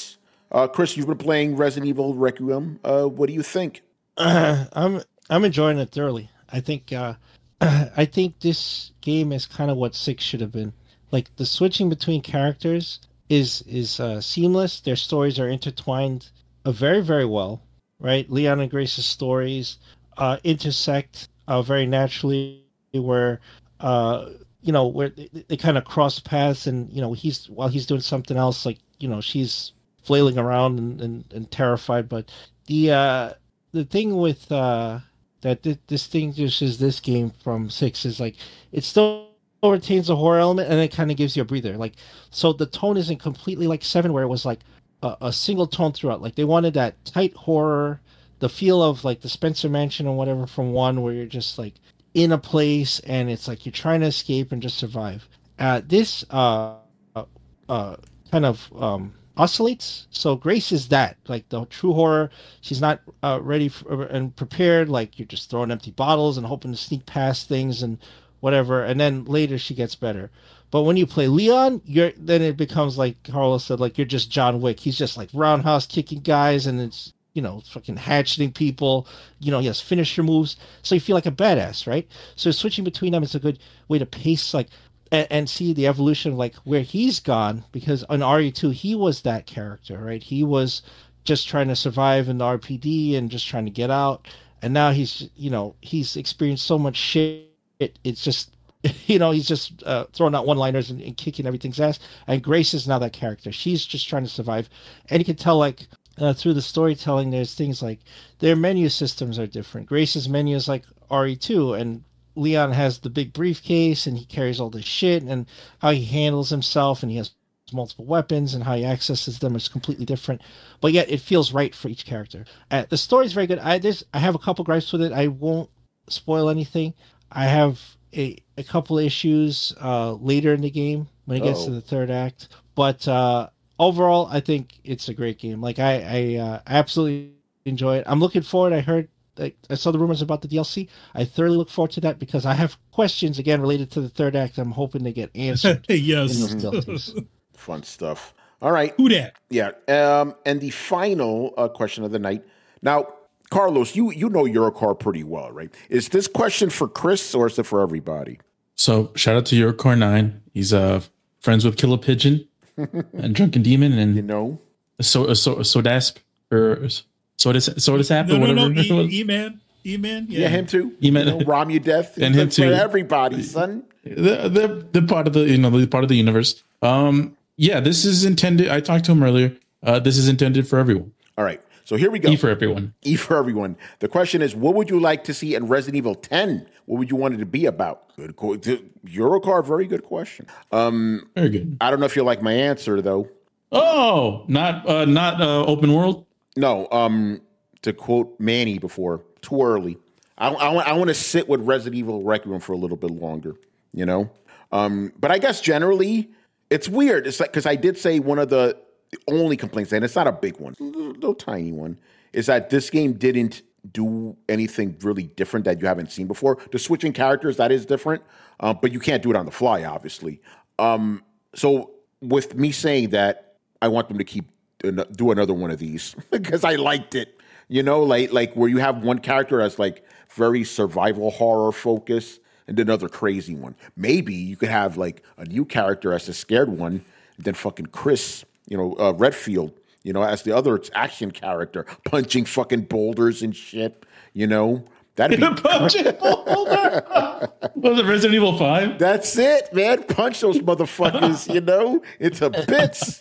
Uh, Chris, you've been playing Resident Evil Requiem. Uh, what do you think? Uh, I'm I'm enjoying it thoroughly. I think uh, I think this game is kind of what six should have been. Like the switching between characters is is uh, seamless. Their stories are intertwined uh, very very well, right? Leon and Grace's stories uh, intersect uh, very naturally, where uh, you know where they, they kind of cross paths, and you know he's while he's doing something else, like you know she's flailing around and, and, and terrified. But the uh, the thing with uh, that th- distinguishes this game from six is like it still retains a horror element, and it kind of gives you a breather. Like, so the tone isn't completely like seven, where it was like a, a single tone throughout. Like they wanted that tight horror, the feel of like the Spencer Mansion or whatever from one, where you're just like in a place and it's like you're trying to escape and just survive. Uh, this uh, uh, kind of um, oscillates. So Grace is that, like the true horror. She's not uh, ready for, and prepared. Like you're just throwing empty bottles and hoping to sneak past things and whatever, and then later she gets better. But when you play Leon, you're then it becomes like Carlos said, like you're just John Wick. He's just like roundhouse kicking guys, and it's you know fucking hatcheting people. You know he has finisher moves, so you feel like a badass, right? So switching between them is a good way to pace like and, and see the evolution of like where he's gone, because on R E two he was that character, right? He was just trying to survive in the R P D and just trying to get out, and now he's you know he's experienced so much shit. It, it's just, you know, he's just uh, throwing out one-liners and, and kicking everything's ass. And Grace is now that character. She's just trying to survive. And you can tell, like, uh, through the storytelling, there's things like their menu systems are different. Grace's menu is like R E two, and Leon has the big briefcase, and he carries all this shit, and how he handles himself, and he has multiple weapons, and how he accesses them is completely different. But yet, it feels right for each character. Uh, the story's very good. I, there's, I have a couple gripes with it. I won't spoil anything. I have a, a couple issues uh, later in the game when it gets Uh-oh. to the third act, but uh, overall, I think it's a great game. Like I, I uh, absolutely enjoy it. I'm looking forward. I heard, like, I saw the rumors about the D L C. I thoroughly look forward to that because I have questions again related to the third act. I'm hoping they get answered. Yes, in those fun stuff. All right, who dat? Yeah, um, and the final uh, question of the night now. Carlos, you you know Eurocar pretty well, right? Is this question for Chris or is it for everybody? So shout out to Eurocar nine. He's uh friends with Killer Pigeon and Drunken Demon and you know so so Sodasp or Sodas Sodasap no, or whatever. No, no, E Man, E Man, yeah. yeah, him too. E Man, you know, Rom Death, and him too. For everybody, son. They're, they're, they're part of the you know they're part of the universe. Um, yeah, this is intended. I talked to him earlier. Uh, this is intended for everyone. All right. So here we go. E for everyone. E for everyone. The question is, what would you like to see in Resident Evil ten? What would you want it to be about? Good, Eurocar, very good question. Um, very good. I don't know if you like my answer though. Oh, not uh, not uh, open world. No. Um, to quote Manny before, too early. I, I want I want to sit with Resident Evil Requiem for a little bit longer. You know. Um, but I guess generally it's weird. It's like because I did say one of the. The only complaint, and it's not a big one, a little, little tiny one, is that this game didn't do anything really different that you haven't seen before. The switching characters, that is different, uh, but you can't do it on the fly, obviously. Um, so with me saying that, I want them to keep do another one of these because I liked it. You know, like like where you have one character as like very survival horror focus and another crazy one. Maybe you could have like a new character as the scared one, and then fucking Chris. You know, uh, Redfield, you know, as the other action character, punching fucking boulders and shit, you know. That'd be punching boulder. Was it Resident Evil five? That's it, man. Punch those motherfuckers, you know, into bits.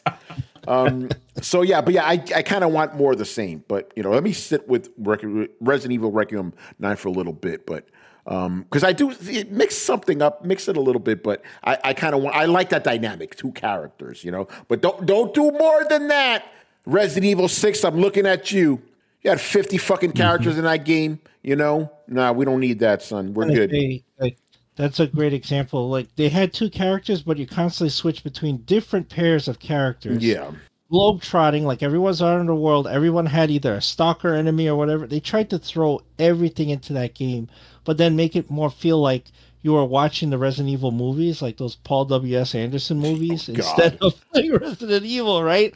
Um, so, yeah, but yeah, I, I kind of want more of the same. But, you know, let me sit with Resident Evil Requiem nine for a little bit. But because um, I do it, mix something up, mix it a little bit, but I, I kind of want. I like that dynamic, two characters, you know. But don't don't do more than that. Resident Evil six, I'm looking at you. You had fifty fucking characters mm-hmm. in that game, you know. Nah, we don't need that, son. We're good. They, like, that's a great example. Like they had two characters, but you constantly switch between different pairs of characters. Yeah. Globetrotting, like everyone's out in the world, everyone had either a stalker enemy or whatever. They tried to throw everything into that game, but then make it more feel like you were watching the Resident Evil movies, like those Paul W S Anderson movies, oh, instead of playing Resident Evil, right?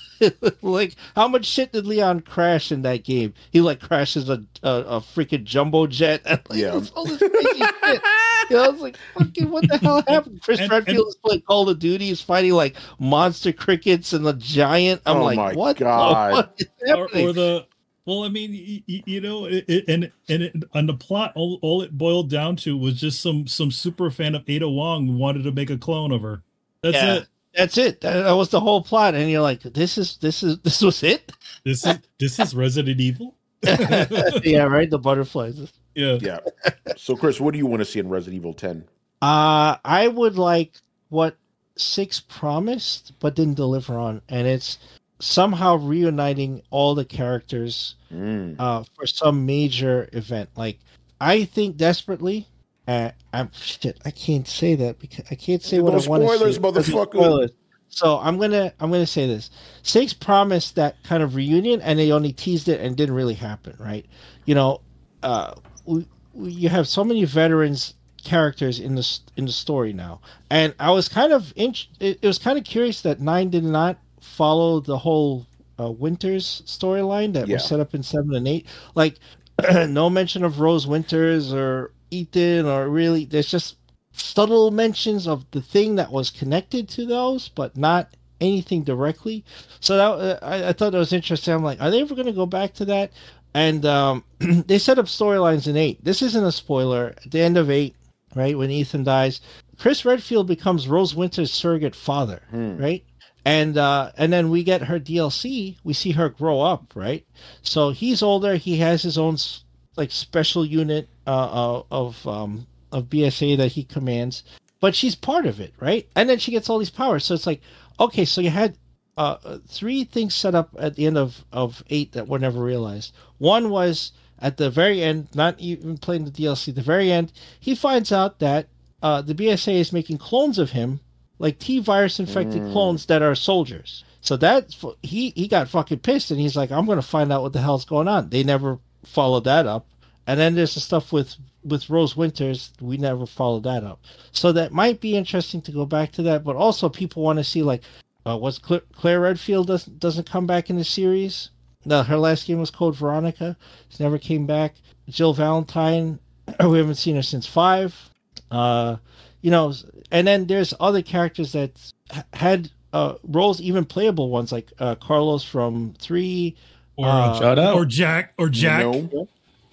Like, how much shit did Leon crash in that game? He like crashes a a, a freaking jumbo jet. And, like, Yeah. all this crazy shit. You know, I was like, fucking, what the hell happened? Chris And- Redfield and- is playing Call of Duty. He's fighting like monster crickets and the giant. I'm Oh like, my what? God. The fuck is or, happening? or the well, I mean, you, you know, it, it, and and it, and the plot, all, all it boiled down to was just some some super fan of Ada Wong who wanted to make a clone of her. That's Yeah. it. That's it. That, that was the whole plot, and you're like, "This is this is this was it." This is this is Resident Evil. Yeah, right. The butterflies. Yeah. Yeah. So, Chris, what do you want to see in Resident Evil ten? Uh I would like what six promised but didn't deliver on, and it's somehow reuniting all the characters Mm. uh, for some major event. Like, I think desperately. Uh, I'm shit. I can't say that because I can't say No what I want to say. spoilers, motherfucker. Spoilers. So I'm gonna I'm gonna say this. Six promised that kind of reunion, and they only teased it and didn't really happen. Right? You know, uh, we, we, you have so many veterans characters in the in the story now, and I was kind of in, it, it was kind of curious that nine did not follow the whole uh, Winters storyline that Yeah. was set up in seven and eight. Like, no mention of Rose Winters or Ethan, or really, there's just subtle mentions of the thing that was connected to those, but not anything directly. So that uh, I, I thought that was interesting. I'm like, are they ever going to go back to that? And um, they set up storylines in eight. This isn't a spoiler. At the end of eight, right, when Ethan dies, Chris Redfield becomes Rose Winter's surrogate father, Hmm. right? And uh, and then we get her D L C. We see her grow up, right? So he's older. He has his own s- like special unit uh, uh, of um, of B S A that he commands, but she's part of it, right? And then she gets all these powers. So it's like, okay, so you had uh, three things set up at the end of, of eight that were never realized. One was at the very end, not even playing the D L C, the very end, he finds out that uh, the B S A is making clones of him, like T-virus infected Mm. clones that are soldiers. So that he he got fucking pissed, and he's like, I'm going to find out what the hell's going on. They never followed that up. And then there's the stuff with with Rose Winters. We never followed that up. So that might be interesting to go back to that. But also, people want to see, like, uh, what's Claire, Claire Redfield doesn't doesn't come back in the series. No, her last game was Code Veronica. She never came back. Jill Valentine, we haven't seen her since five. Uh, you know, and then there's other characters that h- had uh, roles, even playable ones, like uh, Carlos from three. Or Uh, Shout out. or Jack or Jack. You know?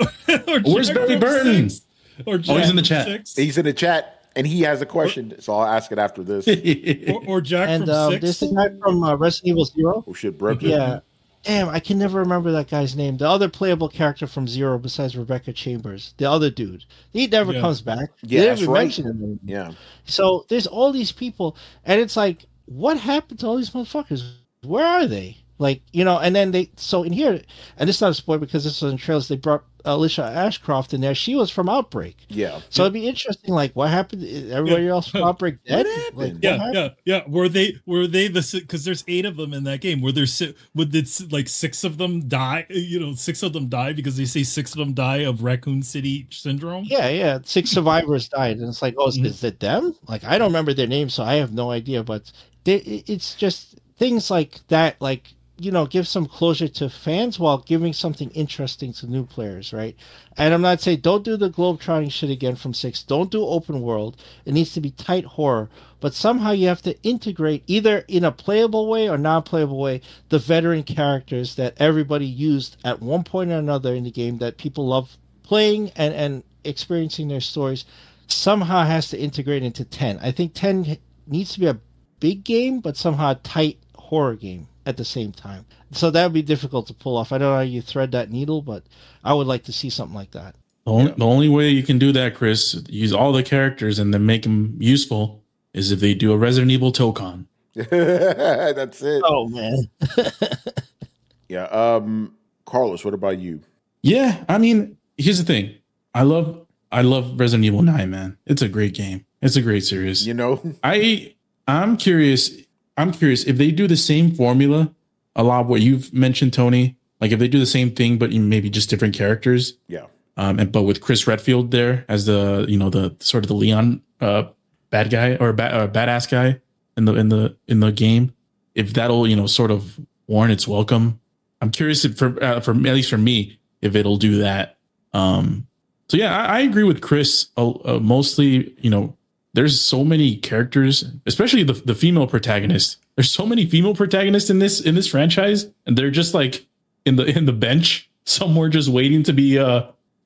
or Where's Jack Barry from Burton? six. Or Jack Oh, he's in the from chat. six. He's in the chat, and he has a question, so I'll ask it after this. Or, or Jack And from um, six. there's the guy from uh, Resident Evil Zero. Oh shit, Brett. did. Yeah. Damn, I can never remember that guy's name. The other playable character from Zero besides Rebecca Chambers. The other dude. He never Yeah. comes back. Yeah, They didn't that's even right. mention him anymore. Yeah. So there's all these people, and it's like, what happened to all these motherfuckers? Where are they? Like, you know, and then they, so in here, and this is not a spoiler because this was in trailers, they brought Alicia Ashcroft in there. She was from Outbreak. Yeah. So it'd be interesting, like, what happened? Is everybody Yeah. else from Outbreak dead? What happened? Like, what Yeah, happened? yeah, yeah. Were they were they the because there's eight of them in that game? Were there si- would did s- like six of them die? You know, six of them die because they say six of them die of Raccoon City syndrome. Yeah, yeah. Six survivors died, and it's like, oh, is, Mhm. is it them? Like, I don't remember their names, so I have no idea. But they, it's just things like that, like, you know, give some closure to fans while giving something interesting to new players, right? And I'm not saying don't do the globetrotting shit again from six. Don't do open world. It needs to be tight horror. But somehow you have to integrate, either in a playable way or non-playable way, the veteran characters that everybody used at one point or another in the game that people love playing and, and experiencing their stories. Somehow has to integrate into ten. I think ten needs to be a big game, but somehow a tight horror game at the same time. So that would be difficult to pull off. I don't know how you thread that needle, but I would like to see something like that. The only, the only way you can do that, Chris, use all the characters and then make them useful, is if they do a Resident Evil Tokon. That's it. Oh man. Yeah. Um, Carlos, what about you? Yeah, I mean, here's the thing. I love I love Resident Evil nine, man. It's a great game. It's a great series. You know, I I'm curious. I'm curious if they do the same formula, a lot of what you've mentioned, Tony. Like if they do the same thing, but maybe just different characters. yeah. um, and but with Chris Redfield there as the you know the sort of the Leon uh, bad guy or bad uh, badass guy in the in the in the game, if that'll you know sort of warrant its welcome. I'm curious if for uh, for at least for me if it'll do that. Um, so yeah, I, I agree with Chris. Uh, uh, mostly, you know, there's so many characters, especially the the female protagonist. There's so many female protagonists in this in this franchise, and they're just like in the in the bench somewhere, just waiting to be uh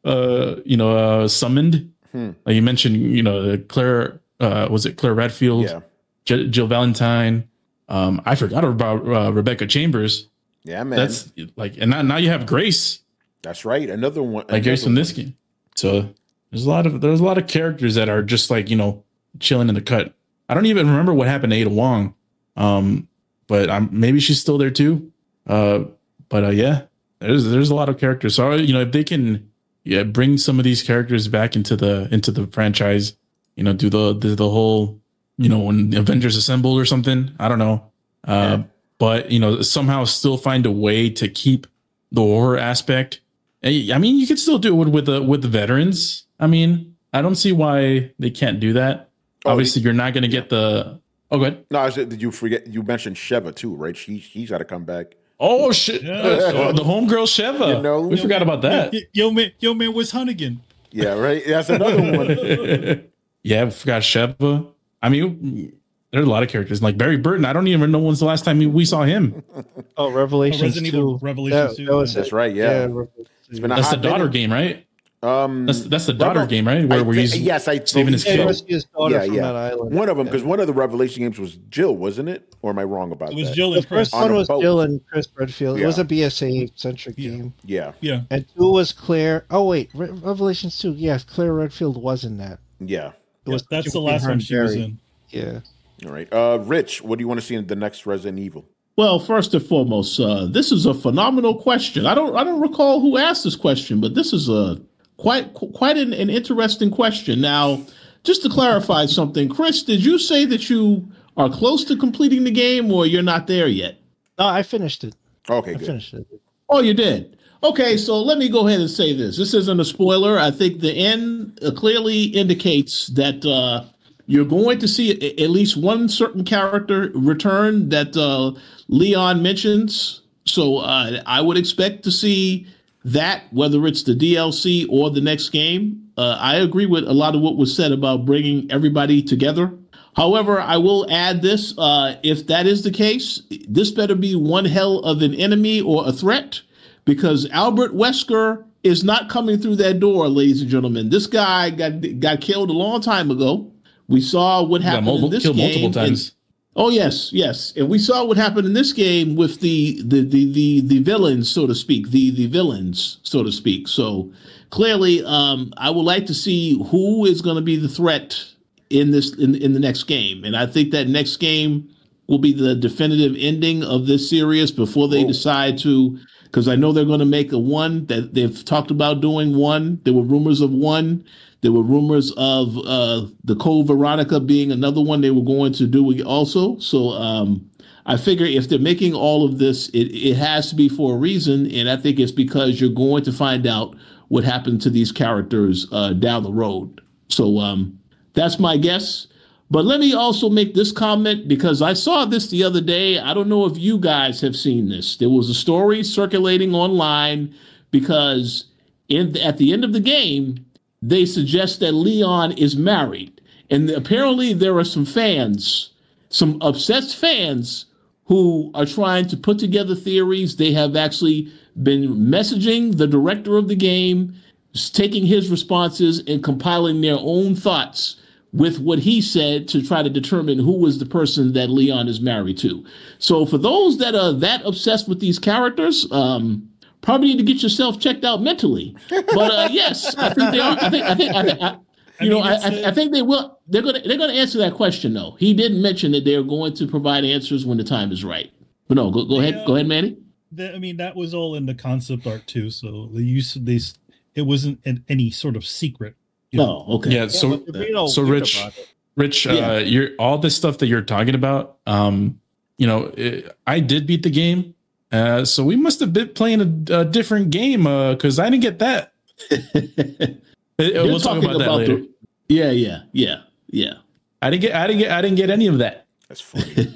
uh you know uh, summoned. Hmm. Like you mentioned, you know, Claire uh, was it Claire Redfield, yeah. J- Jill Valentine. Um, I forgot about uh, Rebecca Chambers. Yeah, man. That's like, and now, now you have Grace. That's right. Another one. Like Grace from this game. So there's a lot of there's a lot of characters that are just like you know chilling in the cut. I don't even remember what happened to Ada Wong. Um, but I'm maybe she's still there too. Uh, but uh, yeah, there's there's a lot of characters. So you know if they can yeah bring some of these characters back into the into the franchise, you know, do the the, the whole you know when Avengers Assemble or something. I don't know. Uh, yeah. But you know somehow still find a way to keep the horror aspect. I mean, you could still do it with with the with the veterans. I mean, I don't see why they can't do that. Oh, Obviously, you're not going to get the. Oh, go ahead. No, I said, did you forget? You mentioned Sheva too, right? She she's got to come back. Oh shit! Yeah. Uh, the homegirl Sheva. You know, we yo, forgot about that. Yo man, yo man, was Hunnigan? Yeah, right. That's another one. Yeah, we forgot Sheva. I mean, there's a lot of characters like Barry Burton. I don't even know when's the last time we saw him. Oh, Revelations oh, two. Revelations that, two. That That's right. Yeah. yeah it's been a that's the daughter minute. game, right? Um, that's that's the daughter Revel- game, right? Where, I where th- he's yes, I saving his yeah, kid. his daughter yeah, from yeah. that island. One of them, because yeah. one of the Revelation games was Jill, wasn't it? Or am I wrong about that? It was that? Jill and the Chris. first one on was boat. Jill and Chris Redfield. Yeah. It was a B S A centric Yeah. game. Yeah, Yeah. And two was Claire. Oh wait, Re- Revelations two. Yes, Claire Redfield was in that. yeah. It Yeah, was that's the between last her one and she was Barry. in. Yeah. All right, uh, Rich, what do you want to see in the next Resident Evil? Well, first and foremost, uh, this is a phenomenal question. I don't I don't recall who asked this question, but this is a quite quite an, an interesting question. Now, just to clarify something, Chris, did you say that you are close to completing the game, or you're not there yet? No, I finished it. Okay, I good. finished it. Oh, you did. Okay, so let me go ahead and say this. This isn't a spoiler. I think the end uh, clearly indicates that uh, you're going to see a- at least one certain character return that uh, Leon mentions. So uh, I would expect to see that, whether it's the D L C or the next game. Uh, I agree with a lot of what was said about bringing everybody together. However, I will add this. Uh, if that is the case, this better be one hell of an enemy or a threat, because Albert Wesker is not coming through that door, ladies and gentlemen. This guy got got killed a long time ago. We saw what happened mul- in this killed game. multiple times. And, oh yes, yes, and we saw what happened in this game with the the the the, the villains, so to speak, the the villains, so to speak. So clearly, um, I would like to see who is going to be the threat in this in in the next game, and I think that next game will be the definitive ending of this series before they Whoa. decide to. Because I know they're going to make a one that they've talked about doing one. There were rumors of one. There were rumors of uh, the Code Veronica being another one they were going to do also. So um, I figure if they're making all of this, it, it has to be for a reason. And I think it's because you're going to find out what happened to these characters uh, down the road. So um, that's my guess. But let me also make this comment, because I saw this the other day. I don't know if you guys have seen this. There was a story circulating online because in, at the end of the game, they suggest that Leon is married. And apparently there are some fans, some obsessed fans, who are trying to put together theories. They have actually been messaging the director of the game, taking his responses and compiling their own thoughts with what he said to try to determine who was the person that Leon is married to. So for those that are that obsessed with these characters, um, probably need to get yourself checked out mentally. But uh, yes, I think they are. I think I think I, think, I you know I, I, I think they will. They're gonna they're gonna answer that question though. He did mention that they're going to provide answers when the time is right. But no, go go ahead, Yeah. go ahead, Manny. The, I mean, that was all in the concept art too. So the use of these, it wasn't an, any sort of secret. You know? No, okay. Yeah. So but they're being all so weird Rich, about it. Rich, Yeah. uh, you're all this stuff that you're talking about. Um, you know, it, I did beat the game, uh, so we must have been playing a, a different game because I didn't get that. we'll talk about that about later. The, yeah, yeah, yeah, yeah. I didn't get, I didn't get, I didn't get any of that. That's funny.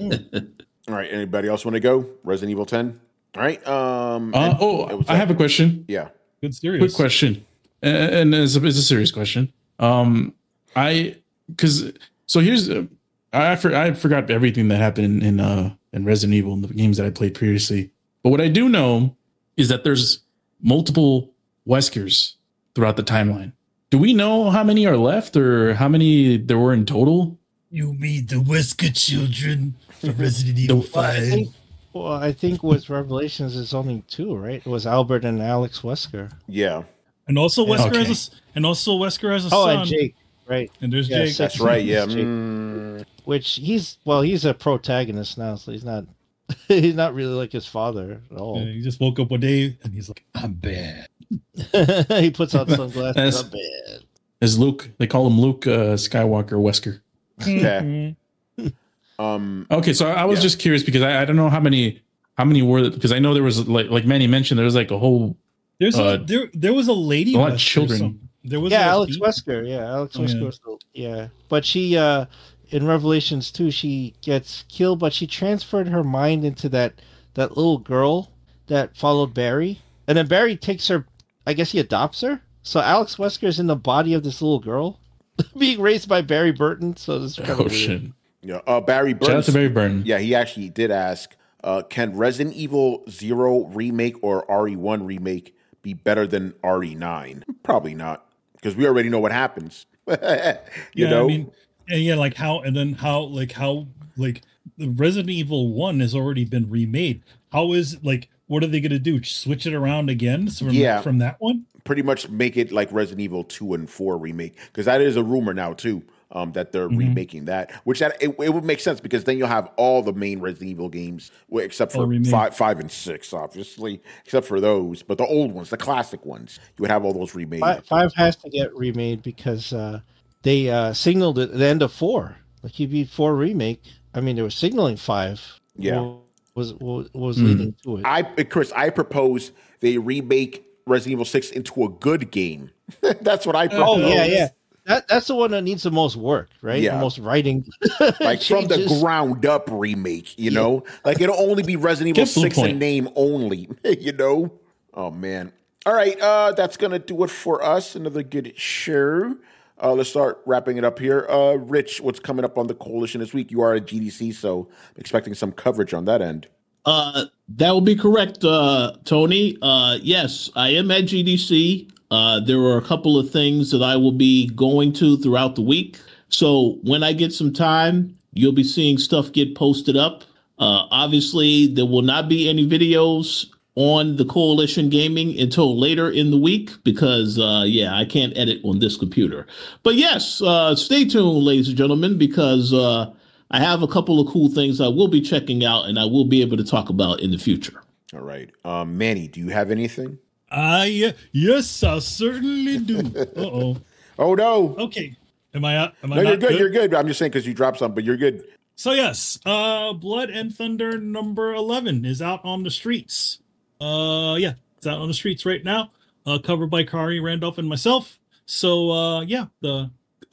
All right. Anybody else want to go? Resident Evil ten. All right. Um. Uh, oh, I have a question. Yeah. Good serious. Quick question, and it's a, it's a serious question. Um, I because so here's uh, I for, I forgot everything that happened in, in uh in Resident Evil in the games that I played previously. But what I do know is that there's multiple Weskers throughout the timeline. Do we know how many are left, or how many there were in total? You mean the Wesker children from Resident Evil Five? Well, I think with Revelations, it's only two, right? It was Albert and Alex Wesker. Yeah, and also Wesker okay. has a, and also Wesker has a oh, son. and Jake, right? And there's yeah, Jake. That's right. Yeah, mm. which he's well, he's a protagonist now, so he's not. He's not really like his father at all. Yeah, he just woke up one day and he's like, "I'm bad." He puts on sunglasses. As, I'm bad. As Luke, they call him Luke uh, Skywalker Wesker. Okay. um. Okay, so I was yeah. just curious because I, I don't know how many how many were because I know there was like like Manny mentioned there was like a whole there's uh, a there there was a lady a lot of children. There was yeah Alex Wesker yeah Alex oh, Wesker yeah. was the, yeah but she uh in Revelations two she gets killed, but she transferred her mind into that that little girl that followed Barry, and then Barry takes her. I guess he adopts her. So Alex Wesker is in the body of this little girl being raised by Barry Burton. So this is kind oh of shit. weird. Yeah, uh, Barry Burton. Shout out to Barry Burton. Yeah, he actually did ask, uh, can Resident Evil Zero remake or R E one remake be better than R E nine? Probably not, because we already know what happens. you yeah, know, I mean, and yeah, like how, and then how, like how, like the Resident Evil One has already been remade. How is like, what are they going to do? Switch it around again from, yeah. from that one? Pretty much make it like Resident Evil two and four remake, because that is a rumor now too, um, that they're mm-hmm. remaking that. Which that it, it would make sense, because then you'll have all the main Resident Evil games, well, except for oh, five, five and six, obviously, except for those. But the old ones, the classic ones, you would have all those remade. Five, five has to get remade because uh, they uh, signaled at the end of four. Like you beat four remake. I mean, they were signaling five. Yeah, was was, was mm. leading to it. I, Chris, I propose they remake Resident Evil six into a good game. That's what I propose. Oh yeah, yeah. That that's the one that needs the most work, right? Yeah. The most writing. Like from the ground up remake, you yeah. know? Like it'll only be Resident Evil six in name only, you know? Oh man. All right, uh, that's gonna do it for us. Another good show. Uh, let's start wrapping it up here. Uh, Rich, what's coming up on the Coalition this week? You are at G D C, so I'm expecting some coverage on that end. Uh, that will be correct, uh, Tony. Uh, yes, I am at G D C. Uh, there are a couple of things that I will be going to throughout the week. So when I get some time, you'll be seeing stuff get posted up. Uh, obviously, there will not be any videos on the Coalition Gaming until later in the week because, uh, yeah, I can't edit on this computer. But yes, uh, stay tuned, ladies and gentlemen, because uh, I have a couple of cool things I will be checking out and I will be able to talk about in the future. All right. Um, Manny, do you have anything? Uh, yeah, yes, I certainly do. Uh-oh. Oh, no. Okay. Am I Am I No, not you're good, good. You're good. I'm just saying because you dropped something, but you're good. So, yes, uh, Blood and Thunder number eleven is out on the streets. Uh, yeah, it's out on the streets right now. Uh, covered by Kari Randolph and myself. So, uh, yeah, the,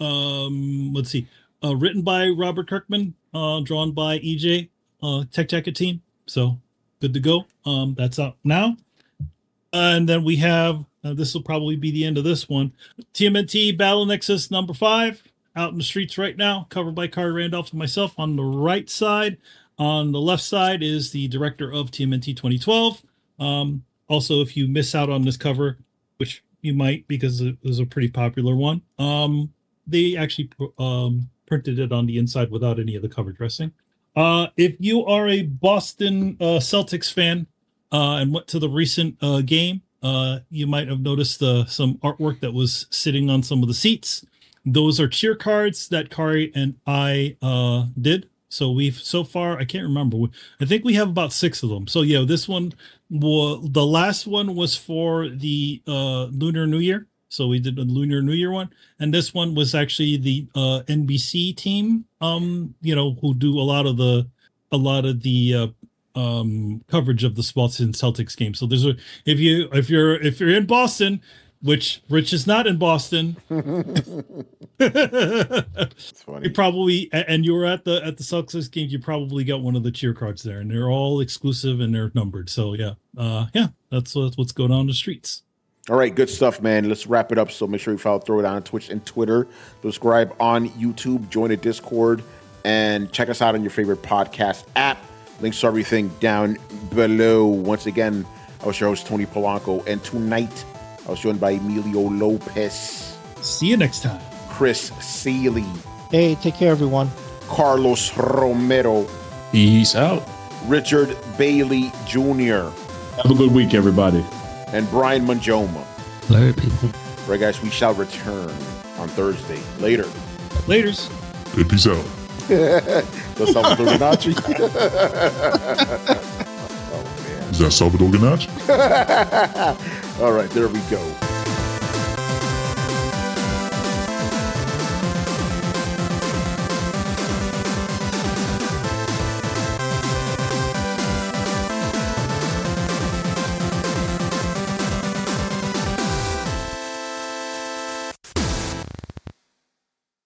um, let's see, uh, written by Robert Kirkman, uh, drawn by E J, uh, Tech Jacket team. So, good to go. Um, that's out now. Uh, and then we have, uh, this will probably be the end of this one, T M N T Battle Nexus number five, out in the streets right now, covered by Kari Randolph and myself on the right side. On the left side is the director of T M N T twenty twelve. Um, also, if you miss out on this cover, which you might because it was a pretty popular one, um, they actually um, printed it on the inside without any of the cover dressing. Uh, if you are a Boston uh, Celtics fan, Uh, and went to the recent uh, game, uh, you might have noticed uh, some artwork that was sitting on some of the seats. Those are cheer cards that Kari and I uh, did. So we've so far, I can't remember. I think we have about six of them. So yeah, this one, well, the last one was for the uh, Lunar New Year. So we did a Lunar New Year one, and this one was actually the uh, N B C team. Um, you know, who do a lot of the a lot of the uh, um coverage of the Boston Celtics game. So there's a if you if you're if you're in Boston, which Rich is not in Boston. It's funny. You probably, and you were at the at the Celtics game. You probably got one of the cheer cards there, and they're all exclusive and they're numbered. So yeah, uh, yeah, that's what's going on in the streets. All right, good stuff, man. Let's wrap it up. So make sure you follow Throw It on Twitch and Twitter. Subscribe on YouTube. Join the Discord. And check us out on your favorite podcast app. Links to everything down below. Once again, I was your host, Tony Polanco. And tonight, I was joined by Emilio Lopez. See you next time. Chris Seeley. Hey, take care, everyone. Carlos Romero. Peace out. Richard Bailey Junior Have a good week, everybody. And Brian Manjoma. Hello, people. All right, guys, we shall return on Thursday. Later. Laters. Hey, peace out. That's Salvador Ganacci. Oh, man. Is that Salvador Ganacci? All right, there we go.